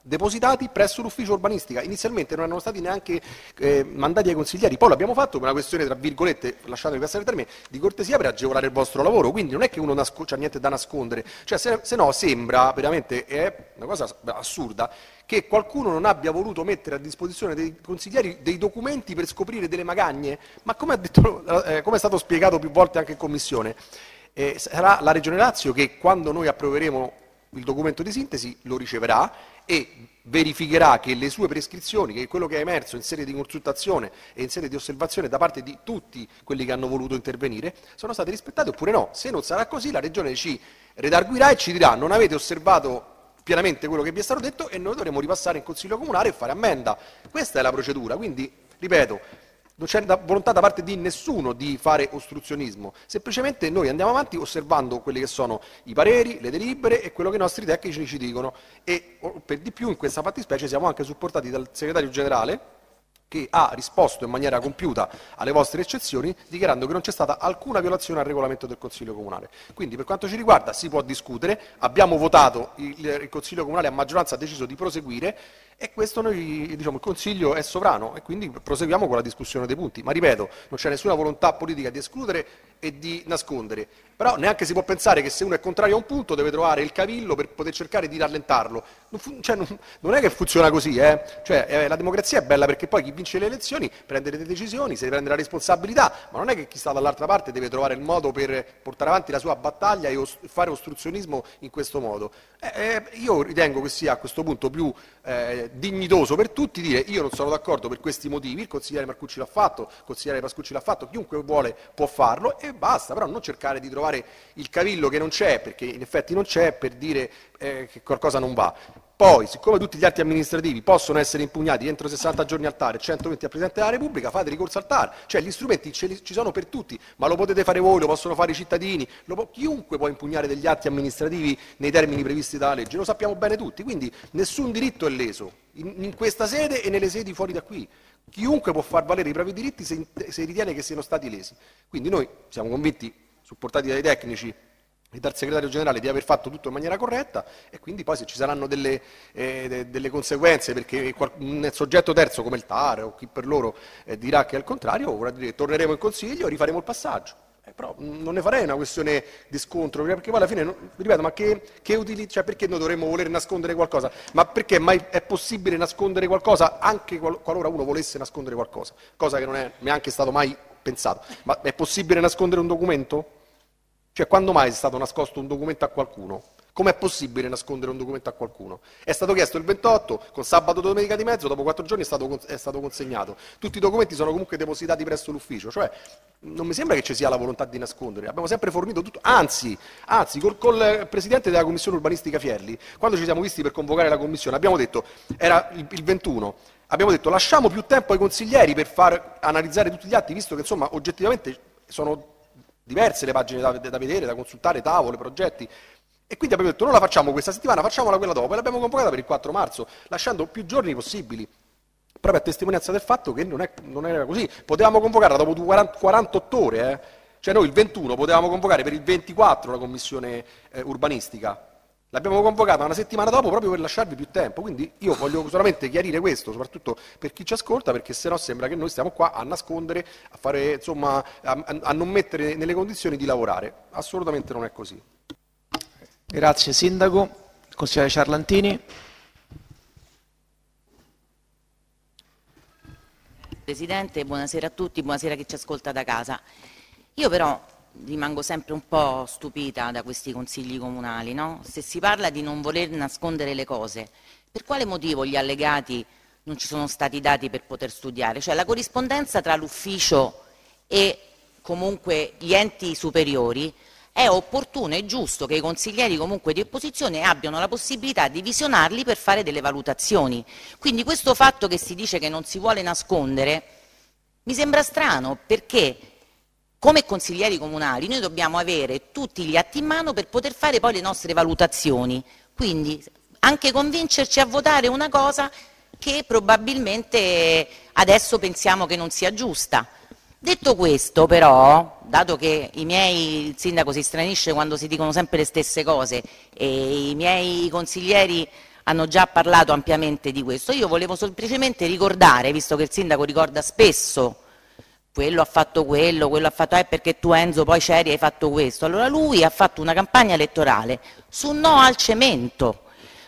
depositati presso l'ufficio urbanistica. Inizialmente non erano stati neanche eh, mandati ai consiglieri, poi l'abbiamo fatto per una questione, tra virgolette, lasciatemi passare il termine, di cortesia per agevolare il vostro lavoro, quindi non è che uno nasco- c'ha niente da nascondere, cioè se, se no sembra veramente, è una cosa assurda, che qualcuno non abbia voluto mettere a disposizione dei consiglieri dei documenti per scoprire delle magagne, ma come, ha detto, eh, come è stato spiegato più volte anche in Commissione, eh, sarà la Regione Lazio che quando noi approveremo il documento di sintesi lo riceverà e verificherà che le sue prescrizioni, che quello che è emerso in sede di consultazione e in sede di osservazione da parte di tutti quelli che hanno voluto intervenire, sono state rispettate oppure no. Se non sarà così la Regione ci redarguirà e ci dirà non avete osservato pienamente quello che vi è stato detto e noi dovremo ripassare in Consiglio Comunale e fare ammenda. Questa è la procedura, quindi, ripeto, non c'è da- volontà da parte di nessuno di fare ostruzionismo, semplicemente noi andiamo avanti osservando quelli che sono i pareri, le delibere e quello che i nostri tecnici ci dicono e o- per di più in questa fattispecie siamo anche supportati dal segretario generale che ha risposto in maniera compiuta alle vostre eccezioni dichiarando che non c'è stata alcuna violazione al regolamento del Consiglio Comunale. Quindi per quanto ci riguarda si può discutere, abbiamo votato, il, il Consiglio Comunale a maggioranza ha deciso di proseguire e questo noi, diciamo, il Consiglio è sovrano e quindi proseguiamo con la discussione dei punti. Ma ripeto, non c'è nessuna volontà politica di escludere e di nascondere, però neanche si può pensare che se uno è contrario a un punto deve trovare il cavillo per poter cercare di rallentarlo. Non, fu- cioè, non, non è che funziona così, eh? Cioè, eh, la democrazia è bella perché poi chi vince le elezioni prende le decisioni, si prende la responsabilità, ma non è che chi sta dall'altra parte deve trovare il modo per portare avanti la sua battaglia e os- fare ostruzionismo in questo modo. Eh, eh, io ritengo che sia a questo punto più eh, dignitoso per tutti dire io non sono d'accordo per questi motivi, il consigliere Marcucci l'ha fatto, il consigliere Pascucci l'ha fatto, chiunque vuole può farlo e basta, però non cercare di trovare il cavillo che non c'è, perché in effetti non c'è, per dire eh, che qualcosa non va. Poi, siccome tutti gli atti amministrativi possono essere impugnati entro sessanta giorni al T A R e centoventi al Presidente della Repubblica, fate ricorso al T A R, cioè gli strumenti ce li- ci sono per tutti, ma lo potete fare voi, lo possono fare i cittadini, lo può- chiunque può impugnare degli atti amministrativi nei termini previsti dalla legge, lo sappiamo bene tutti, quindi nessun diritto è leso, in, in questa sede e nelle sedi fuori da qui. Chiunque può far valere i propri diritti se, se ritiene che siano stati lesi. Quindi noi siamo convinti, supportati dai tecnici e dal segretario generale, di aver fatto tutto in maniera corretta e quindi poi se ci saranno delle, eh, de- delle conseguenze perché qual- un soggetto terzo come il T A R o chi per loro eh, dirà che è il contrario, vorrà dire, torneremo in Consiglio e rifaremo il passaggio. Eh, però mh, non ne farei una questione di scontro, perché poi alla fine, non- ripeto, ma che, che utili- cioè, perché noi dovremmo voler nascondere qualcosa? Ma perché mai è possibile nascondere qualcosa anche qual- qualora uno volesse nascondere qualcosa? Cosa che non è neanche stato mai pensato. Ma è possibile nascondere un documento? Cioè, quando mai è stato nascosto un documento a qualcuno? Com'è possibile nascondere un documento a qualcuno? È stato chiesto il ventotto, con sabato e domenica di mezzo, dopo quattro giorni è stato, con- è stato consegnato. Tutti i documenti sono comunque depositati presso l'ufficio, cioè non mi sembra che ci sia la volontà di nascondere, abbiamo sempre fornito tutto, anzi, anzi col, col Presidente della Commissione Urbanistica Fierli, quando ci siamo visti per convocare la Commissione, abbiamo detto, era il, il ventuno, abbiamo detto lasciamo più tempo ai consiglieri per far analizzare tutti gli atti, visto che insomma oggettivamente sono diverse le pagine da, da vedere, da consultare, tavole, progetti. E quindi abbiamo detto non la facciamo questa settimana, facciamola quella dopo e l'abbiamo convocata per il quattro marzo, lasciando più giorni possibili. Proprio a testimonianza del fatto che non, è, non era così. Potevamo convocarla dopo quarantotto ore, eh. Cioè noi il ventuno potevamo convocare per il ventiquattro la commissione eh, urbanistica. L'abbiamo convocata una settimana dopo proprio per lasciarvi più tempo, quindi io voglio solamente chiarire questo, soprattutto per chi ci ascolta, perché sennò sembra che noi stiamo qua a nascondere, a, fare, insomma, a, a non mettere nelle condizioni di lavorare. Assolutamente non è così. Grazie Sindaco. Consigliere Ciarlantini. Presidente, buonasera a tutti, buonasera a chi ci ascolta da casa. Io però rimango sempre un po' stupita da questi consigli comunali, no? Se si parla di non voler nascondere le cose, per quale motivo gli allegati non ci sono stati dati per poter studiare? Cioè la corrispondenza tra l'ufficio e comunque gli enti superiori è opportuno e giusto che i consiglieri comunque di opposizione abbiano la possibilità di visionarli per fare delle valutazioni. Quindi questo fatto che si dice che non si vuole nascondere mi sembra strano, perché come consiglieri comunali noi dobbiamo avere tutti gli atti in mano per poter fare poi le nostre valutazioni, quindi anche convincerci a votare una cosa che probabilmente adesso pensiamo che non sia giusta. Detto questo però, dato che i miei, il sindaco si stranisce quando si dicono sempre le stesse cose e i miei consiglieri hanno già parlato ampiamente di questo. Io volevo semplicemente ricordare, visto che il sindaco ricorda spesso quello ha fatto quello, quello ha fatto, eh perché tu Enzo poi c'eri e hai fatto questo. Allora lui ha fatto una campagna elettorale su no al cemento,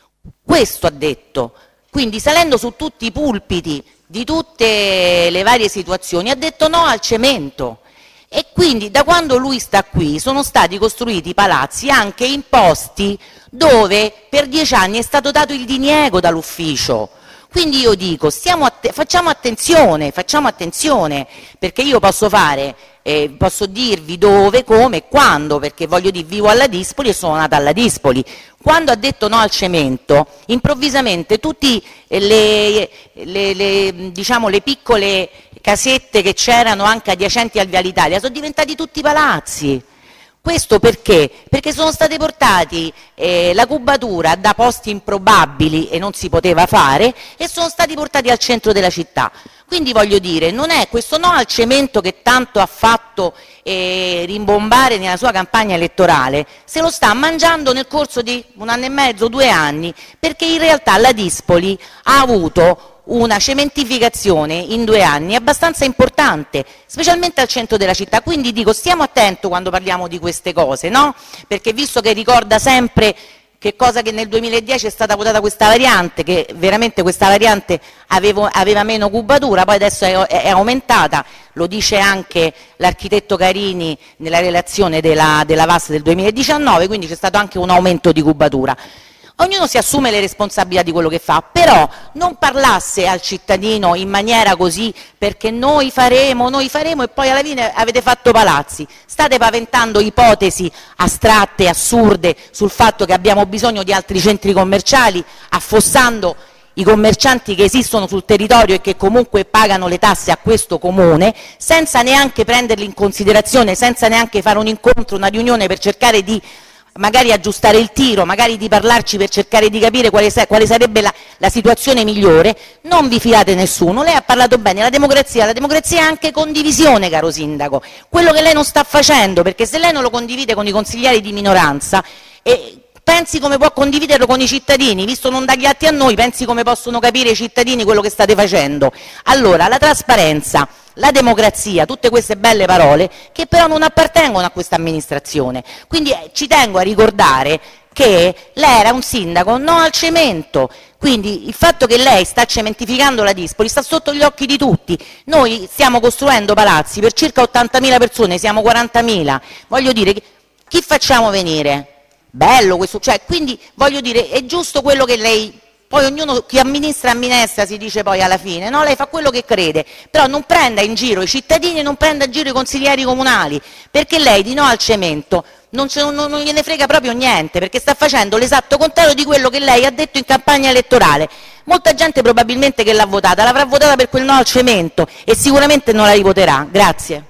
questo ha detto, quindi salendo su tutti i pulpiti di tutte le varie situazioni ha detto no al cemento. E quindi da quando lui sta qui sono stati costruiti palazzi anche in posti dove per dieci anni è stato dato il diniego dall'ufficio. Quindi io dico, stiamo att- facciamo attenzione, facciamo attenzione, perché io posso fare, eh, posso dirvi dove, come, quando, perché voglio dire, vivo alla Dispoli e sono nata alla Dispoli. Quando ha detto no al cemento, improvvisamente tutte le, le, le, diciamo, le piccole casette che c'erano anche adiacenti al Viale Italia sono diventati tutti palazzi. Questo perché? Perché sono state portati eh, la cubatura da posti improbabili e non si poteva fare e sono stati portati al centro della città. Quindi voglio dire, non è questo no al cemento che tanto ha fatto eh, rimbombare nella sua campagna elettorale, se lo sta mangiando nel corso di un anno e mezzo, due anni, perché in realtà la Dispoli ha avuto una cementificazione in due anni abbastanza importante, specialmente al centro della città. Quindi dico, stiamo attenti quando parliamo di queste cose, no? Perché visto che ricorda sempre che cosa che nel duemiladieci è stata votata questa variante, che veramente questa variante avevo, aveva meno cubatura, poi adesso è, è, è aumentata, lo dice anche l'architetto Carini nella relazione della, della V A S del duemiladiciannove, quindi c'è stato anche un aumento di cubatura. Ognuno si assume le responsabilità di quello che fa, però non parlasse al cittadino in maniera così, perché noi faremo, noi faremo e poi alla fine avete fatto palazzi. State paventando ipotesi astratte, assurde, sul fatto che abbiamo bisogno di altri centri commerciali, affossando i commercianti che esistono sul territorio e che comunque pagano le tasse a questo comune, senza neanche prenderli in considerazione, senza neanche fare un incontro, una riunione per cercare di magari aggiustare il tiro, magari di parlarci per cercare di capire quale, quale sarebbe la, la situazione migliore. Non vi fiate nessuno, lei ha parlato bene, la democrazia, la democrazia è anche condivisione, caro sindaco, quello che lei non sta facendo, perché se lei non lo condivide con i consiglieri di minoranza, e pensi come può condividerlo con i cittadini, visto non dagli atti a noi, pensi come possono capire i cittadini quello che state facendo. Allora, la trasparenza, la democrazia, tutte queste belle parole che però non appartengono a questa amministrazione. Quindi eh, ci tengo a ricordare che lei era un sindaco no al cemento, quindi il fatto che lei sta cementificando la Dispoli sta sotto gli occhi di tutti. Noi stiamo costruendo palazzi per circa ottantamila persone, siamo quarantamila, voglio dire, chi facciamo venire? Bello questo, cioè, quindi voglio dire, è giusto quello che lei... Poi ognuno, chi amministra amministra, si dice poi alla fine, no? Lei fa quello che crede, però non prenda in giro i cittadini e non prenda in giro i consiglieri comunali, perché lei di no al cemento non, non, non gliene frega proprio niente, perché sta facendo l'esatto contrario di quello che lei ha detto in campagna elettorale. Molta gente probabilmente che l'ha votata, l'avrà votata per quel no al cemento e sicuramente non la rivoterà. Grazie.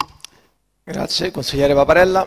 Grazie. Consigliere Paparella.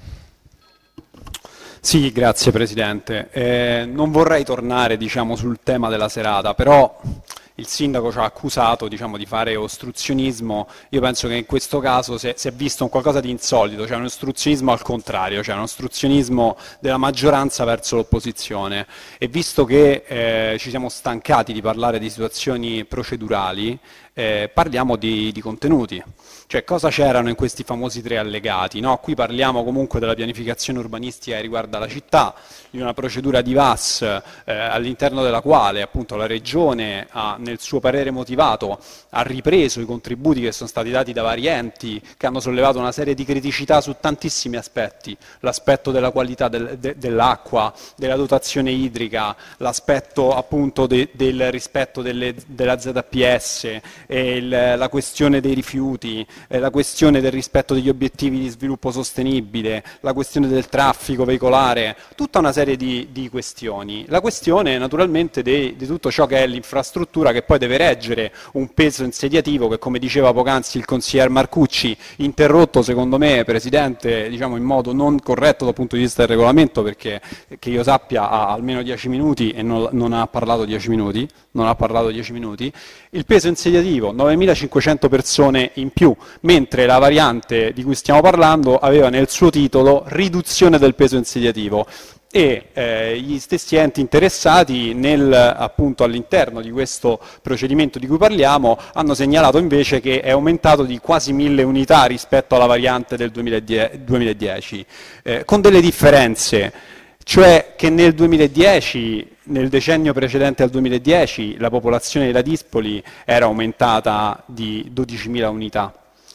Sì, grazie Presidente. Eh, non vorrei tornare diciamo, sul tema della serata, però il Sindaco ci ha accusato diciamo, di fare ostruzionismo. Io penso che in questo caso si è, si è visto un qualcosa di insolito, cioè un ostruzionismo al contrario, cioè un ostruzionismo della maggioranza verso l'opposizione. E visto che eh, ci siamo stancati di parlare di situazioni procedurali, eh, parliamo di, di contenuti. Cioè cosa c'erano in questi famosi tre allegati? No? Qui parliamo comunque della pianificazione urbanistica che riguarda la città, di una procedura di V A S eh, all'interno della quale appunto la Regione ha, nel suo parere motivato ha ripreso i contributi che sono stati dati da vari enti che hanno sollevato una serie di criticità su tantissimi aspetti, l'aspetto della qualità del, de, dell'acqua, della dotazione idrica, l'aspetto appunto de, del rispetto delle, della Z P S, e il, la questione dei rifiuti, la questione del rispetto degli obiettivi di sviluppo sostenibile, la questione del traffico veicolare, tutta una serie di, di questioni. La questione naturalmente di, di tutto ciò che è l'infrastruttura, che poi deve reggere un peso insediativo che, come diceva poc'anzi il consigliere Marcucci, interrotto secondo me, Presidente, diciamo in modo non corretto dal punto di vista del regolamento, perché che io sappia ha almeno dieci minuti e non, non ha parlato dieci minuti, non ha parlato dieci minuti, il peso insediativo, novemilacinquecento persone in più, mentre la variante di cui stiamo parlando aveva nel suo titolo riduzione del peso insediativo. e eh, gli stessi enti interessati nel, appunto, all'interno di questo procedimento di cui parliamo hanno segnalato invece che è aumentato di quasi mille unità rispetto alla variante del duemiladieci, eh, con delle differenze, cioè che nel duemiladieci, nel decennio precedente al duemiladieci, la popolazione della Dispoli era aumentata di dodicimila unità.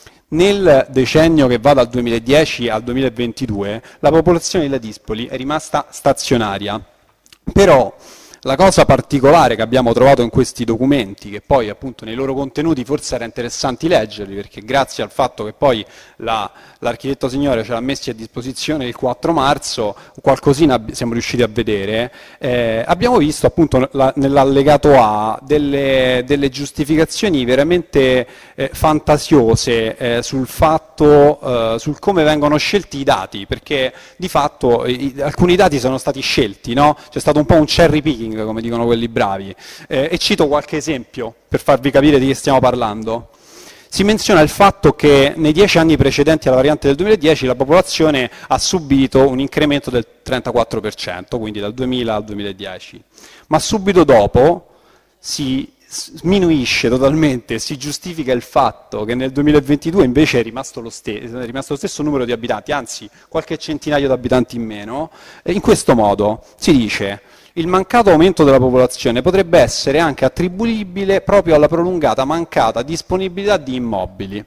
Nel decennio che va dal duemiladieci al duemilaventidue la popolazione della Dispoli è rimasta stazionaria, però la cosa particolare che abbiamo trovato in questi documenti, che poi appunto nei loro contenuti forse era interessanti leggerli, perché grazie al fatto che poi la, l'architetto Signore ce l'ha messi a disposizione il quattro marzo, qualcosina siamo riusciti a vedere, eh, abbiamo visto appunto la, nell'allegato A delle, delle giustificazioni veramente eh, fantasiose eh, sul fatto, eh, sul come vengono scelti i dati, perché di fatto i, alcuni dati sono stati scelti, no? C'è stato un po' un cherry picking, come dicono quelli bravi, eh, e cito qualche esempio per farvi capire di che stiamo parlando. Si menziona il fatto che nei dieci anni precedenti alla variante del duemiladieci la popolazione ha subito un incremento del trentaquattro per cento, quindi dal duemila al duemiladieci, ma subito dopo si sminuisce totalmente, si giustifica il fatto che nel duemilaventidue invece è rimasto lo, ste- è rimasto lo stesso numero di abitanti, anzi qualche centinaio di abitanti in meno, e in questo modo si dice: il mancato aumento della popolazione potrebbe essere anche attribuibile proprio alla prolungata mancata disponibilità di immobili.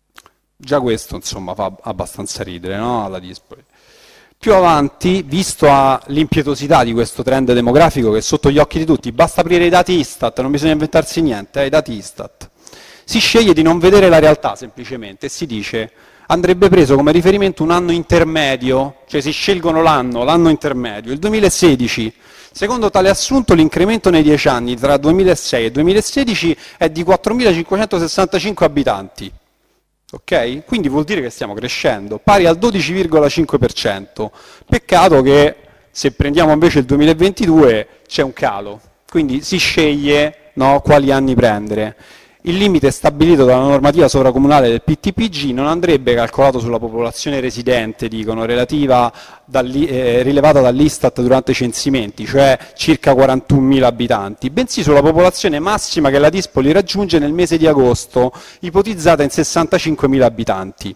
Già questo, insomma, fa abbastanza ridere, no? Alla Dispoli. Più avanti, visto l'impietosità di questo trend demografico che è sotto gli occhi di tutti, basta aprire i dati Istat, non bisogna inventarsi niente, eh, i dati Istat. Si sceglie di non vedere la realtà semplicemente e si dice: andrebbe preso come riferimento un anno intermedio, cioè si scelgono l'anno, l'anno intermedio, il duemilasedici. Secondo tale assunto l'incremento nei dieci anni tra duemilasei e duemilasedici è di quattromilacinquecentosessantacinque abitanti. Ok? Quindi vuol dire che stiamo crescendo, pari al dodici virgola cinque per cento. Peccato che se prendiamo invece il duemilaventidue c'è un calo, quindi si sceglie, no, quali anni prendere. Il limite stabilito dalla normativa sovracomunale del P T P G non andrebbe calcolato sulla popolazione residente, dicono, relativa dall'i, eh, rilevata dall'Istat durante i censimenti, cioè circa quarantunomila abitanti, bensì sulla popolazione massima che la Dispoli raggiunge nel mese di agosto, ipotizzata in sessantacinquemila abitanti.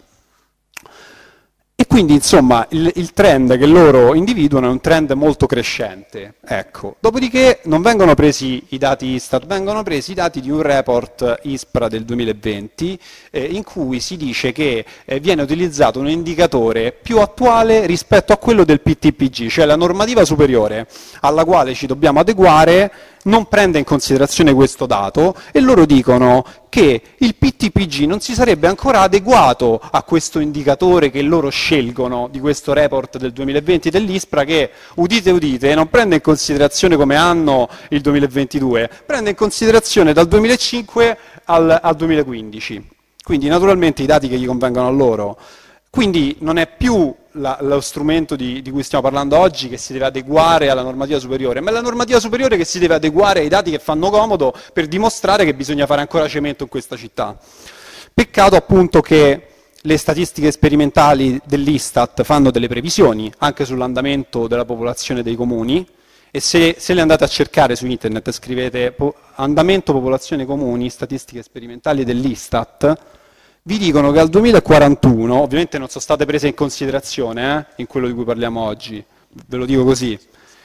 E quindi, insomma, il, il trend che loro individuano è un trend molto crescente. Ecco. Dopodiché non vengono presi i dati Istat, vengono presi i dati di un report ISPRA del duemilaventi eh, in cui si dice che eh, viene utilizzato un indicatore più attuale rispetto a quello del P T P G, cioè la normativa superiore alla quale ci dobbiamo adeguare non prende in considerazione questo dato e loro dicono che il P T P G non si sarebbe ancora adeguato a questo indicatore che loro scelgono di questo report del duemilaventi dell'ISPRA che, udite udite, non prende in considerazione come anno il duemilaventidue, prende in considerazione dal duemilacinque al, al duemilaquindici. Quindi naturalmente i dati che gli convengono a loro. Quindi non è più la, lo strumento di, di cui stiamo parlando oggi che si deve adeguare alla normativa superiore, ma è la normativa superiore che si deve adeguare ai dati che fanno comodo per dimostrare che bisogna fare ancora cemento in questa città. Peccato appunto che le statistiche sperimentali dell'Istat fanno delle previsioni anche sull'andamento della popolazione dei comuni e se, se le andate a cercare su internet scrivete po- andamento popolazione comuni, statistiche sperimentali dell'Istat, vi dicono che al duemilaquarantuno, ovviamente non sono state prese in considerazione eh, in quello di cui parliamo oggi, ve lo dico così,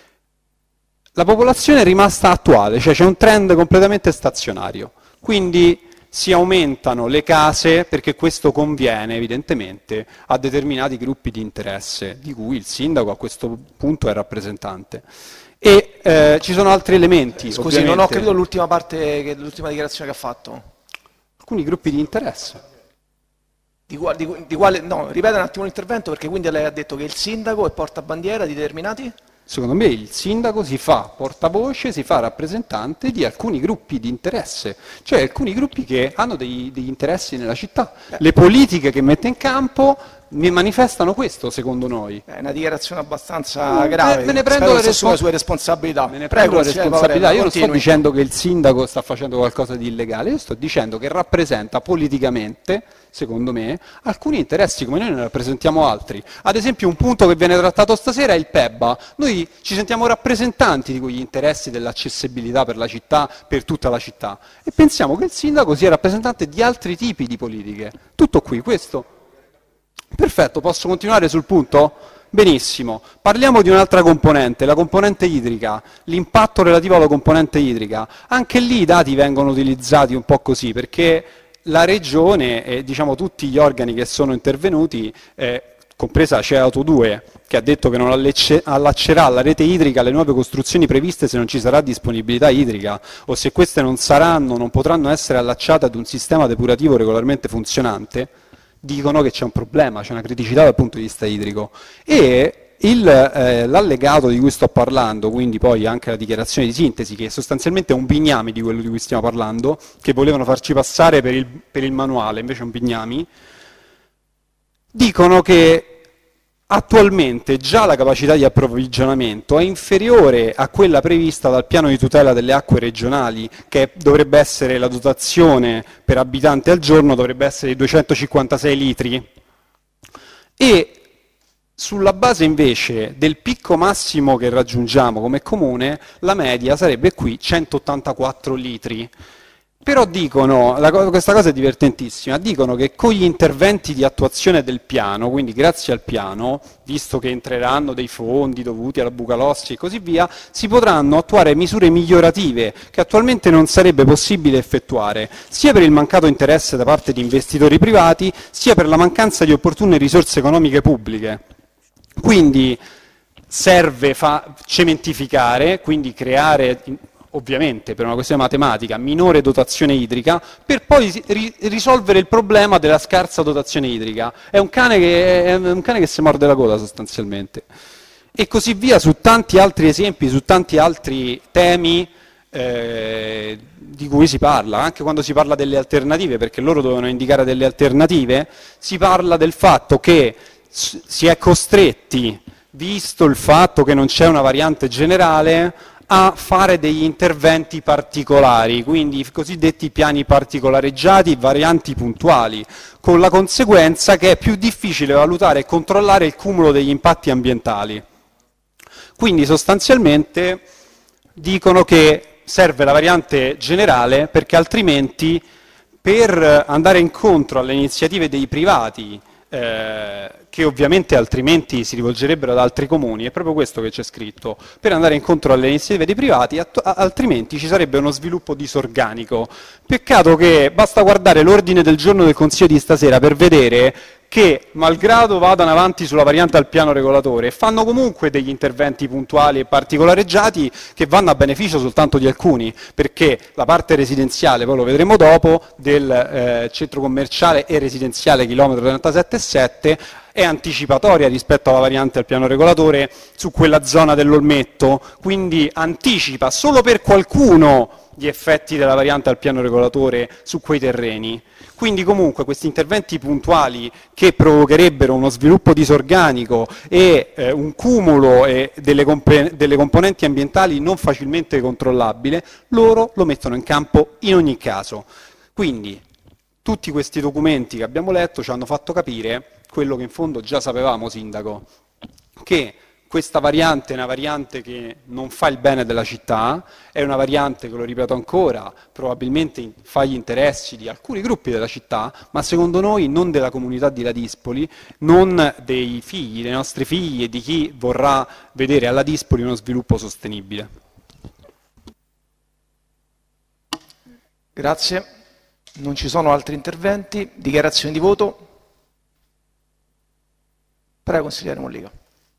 la popolazione è rimasta attuale, cioè c'è un trend completamente stazionario, quindi si aumentano le case perché questo conviene evidentemente a determinati gruppi di interesse, di cui il sindaco a questo punto è rappresentante. E eh, ci sono altri elementi. Scusi, ovviamente. non ho capito l'ultima parte, che, l'ultima dichiarazione che ha fatto. Alcuni gruppi di interesse. Di, di, di quale, no, ripeta un attimo l'intervento perché quindi lei ha detto che il sindaco è portabandiera di determinati? Secondo me il sindaco si fa portavoce, si fa rappresentante di alcuni gruppi di interesse, cioè alcuni gruppi che hanno dei, degli interessi nella città. Le politiche che mette in campo mi manifestano questo, secondo noi. È una dichiarazione abbastanza Eh, grave. me ne prendo Spero le che si assuma respons- le sue responsabilità. Me ne Prego, prendo la consigliere responsabilità. Pavarella, Io non sto continui. dicendo che il sindaco sta facendo qualcosa di illegale, io sto dicendo che rappresenta politicamente, secondo me, alcuni interessi come noi ne rappresentiamo altri. Ad esempio un punto che viene trattato stasera è il P E B A. Noi ci sentiamo rappresentanti di quegli interessi dell'accessibilità per la città, per tutta la città, e pensiamo che il sindaco sia rappresentante di altri tipi di politiche. Tutto qui, questo. Perfetto, posso continuare sul punto? Benissimo, parliamo di un'altra componente, la componente idrica, l'impatto relativo alla componente idrica. Anche lì i dati vengono utilizzati un po' così, perché la Regione e diciamo, tutti gli organi che sono intervenuti, eh, compresa CEATO due, che ha detto che non allecce- allaccerà la rete idrica alle nuove costruzioni previste se non ci sarà disponibilità idrica, o se queste non saranno, non potranno essere allacciate ad un sistema depurativo regolarmente funzionante, dicono che c'è un problema, c'è una criticità dal punto di vista idrico. E il, eh, l'allegato di cui sto parlando, quindi poi anche la dichiarazione di sintesi, che sostanzialmente è un bignami di quello di cui stiamo parlando, che volevano farci passare per il, per il manuale, invece è un bignami, dicono che attualmente già la capacità di approvvigionamento è inferiore a quella prevista dal piano di tutela delle acque regionali, che dovrebbe essere la dotazione per abitante al giorno, dovrebbe essere di duecentocinquantasei litri. E sulla base invece del picco massimo che raggiungiamo come comune, la media sarebbe qui centottantaquattro litri. Però dicono, la, questa cosa è divertentissima, dicono che con gli interventi di attuazione del piano, quindi grazie al piano, visto che entreranno dei fondi dovuti alla Bucalossi e così via, si potranno attuare misure migliorative che attualmente non sarebbe possibile effettuare, sia per il mancato interesse da parte di investitori privati, sia per la mancanza di opportune risorse economiche pubbliche. Quindi serve fa- cementificare, quindi creare, ovviamente per una questione matematica, minore dotazione idrica, per poi ri- risolvere il problema della scarsa dotazione idrica. È un cane che, è un cane che si morde la coda sostanzialmente. E così via su tanti altri esempi, su tanti altri temi eh, di cui si parla, anche quando si parla delle alternative, perché loro dovevano indicare delle alternative, si parla del fatto che si è costretti, visto il fatto che non c'è una variante generale, a fare degli interventi particolari, quindi i cosiddetti piani particolareggiati, varianti puntuali, con la conseguenza che è più difficile valutare e controllare il cumulo degli impatti ambientali. Quindi sostanzialmente dicono che serve la variante generale perché altrimenti per andare incontro alle iniziative dei privati, Eh, che ovviamente altrimenti si rivolgerebbero ad altri comuni, è proprio questo che c'è scritto, per andare incontro alle iniziative dei privati, att- altrimenti ci sarebbe uno sviluppo disorganico. Peccato che basta guardare l'ordine del giorno del Consiglio di stasera per vedere che, malgrado vadano avanti sulla variante al piano regolatore, fanno comunque degli interventi puntuali e particolareggiati che vanno a beneficio soltanto di alcuni, perché la parte residenziale, poi lo vedremo dopo, del eh, centro commerciale e residenziale chilometro trentasette virgola sette è anticipatoria rispetto alla variante al piano regolatore su quella zona dell'Olmetto, quindi anticipa solo per qualcuno gli effetti della variante al piano regolatore su quei terreni. Quindi comunque questi interventi puntuali che provocherebbero uno sviluppo disorganico e eh, un cumulo eh, delle, comp- delle componenti ambientali non facilmente controllabile, loro lo mettono in campo in ogni caso. Quindi tutti questi documenti che abbiamo letto ci hanno fatto capire quello che in fondo già sapevamo, Sindaco, che questa variante è una variante che non fa il bene della città, è una variante, che lo ripeto ancora, probabilmente fa gli interessi di alcuni gruppi della città, ma secondo noi non della comunità di Ladispoli, non dei figli, dei nostri figli e di chi vorrà vedere a Ladispoli uno sviluppo sostenibile. Grazie. Non ci sono altri interventi. Dichiarazioni di voto. Prego, consigliere Mollica.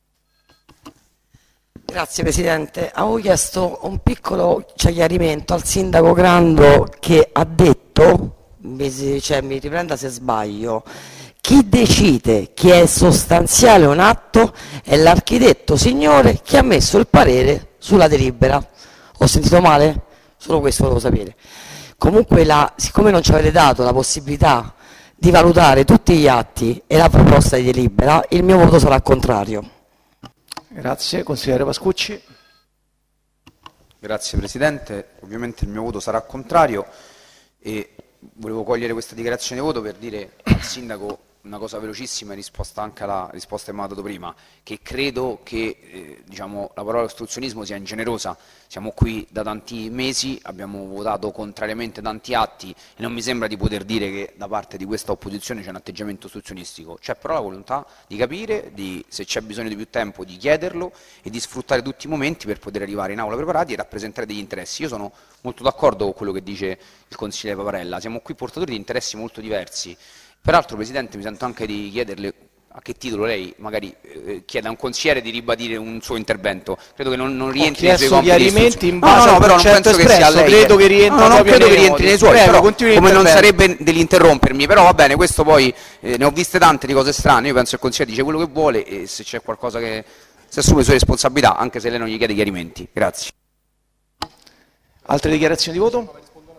Grazie Presidente, avevo chiesto un piccolo chiarimento al Sindaco Grando che ha detto, cioè, mi riprenda se sbaglio, chi decide che è sostanziale un atto è l'architetto signore che ha messo il parere sulla delibera. Ho sentito male? Solo questo volevo sapere. Comunque, la, siccome non ci avete dato la possibilità di valutare tutti gli atti e la proposta di delibera, il mio voto sarà contrario. Grazie. Consigliere Pascucci. Grazie Presidente, ovviamente il mio voto sarà contrario e volevo cogliere questa dichiarazione di voto per dire al Sindaco una cosa velocissima in risposta anche alla risposta che mi ha dato prima, che credo che eh, diciamo, la parola ostruzionismo sia ingenerosa. Siamo qui da tanti mesi, abbiamo votato contrariamente tanti atti e non mi sembra di poter dire che da parte di questa opposizione c'è un atteggiamento ostruzionistico. C'è però la volontà di capire, di, se c'è bisogno di più tempo, di chiederlo e di sfruttare tutti i momenti per poter arrivare in aula preparati e rappresentare degli interessi. Io sono molto d'accordo con quello che dice il consigliere Paparella, siamo qui portatori di interessi molto diversi. Peraltro, Presidente, mi sento anche di chiederle a che titolo lei magari eh, chiede a un consigliere di ribadire un suo intervento. Credo che non, non rientri nei suoi compiti. Ho chiesto chiarimenti in base no, no, al però non concetto penso che sia espresso, lei. credo che rientra no, no, non proprio credo nei che rientri nei modi. suoi, Prego, però continui come non l'intervento. sarebbe dell'interrompermi, però va bene, questo poi eh, ne ho viste tante di cose strane. Io penso che il consigliere dice quello che vuole e se c'è qualcosa che si assume le sue responsabilità, anche se lei non gli chiede chiarimenti. Grazie. Altre dichiarazioni di voto?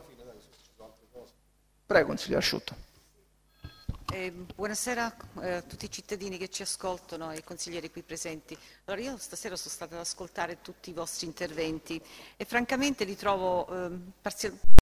Prego, consigliere Asciutto. Eh, buonasera eh, a tutti i cittadini che ci ascoltano e ai consiglieri qui presenti. Allora, io stasera sono stata ad ascoltare tutti i vostri interventi e francamente li trovo eh, parzialmente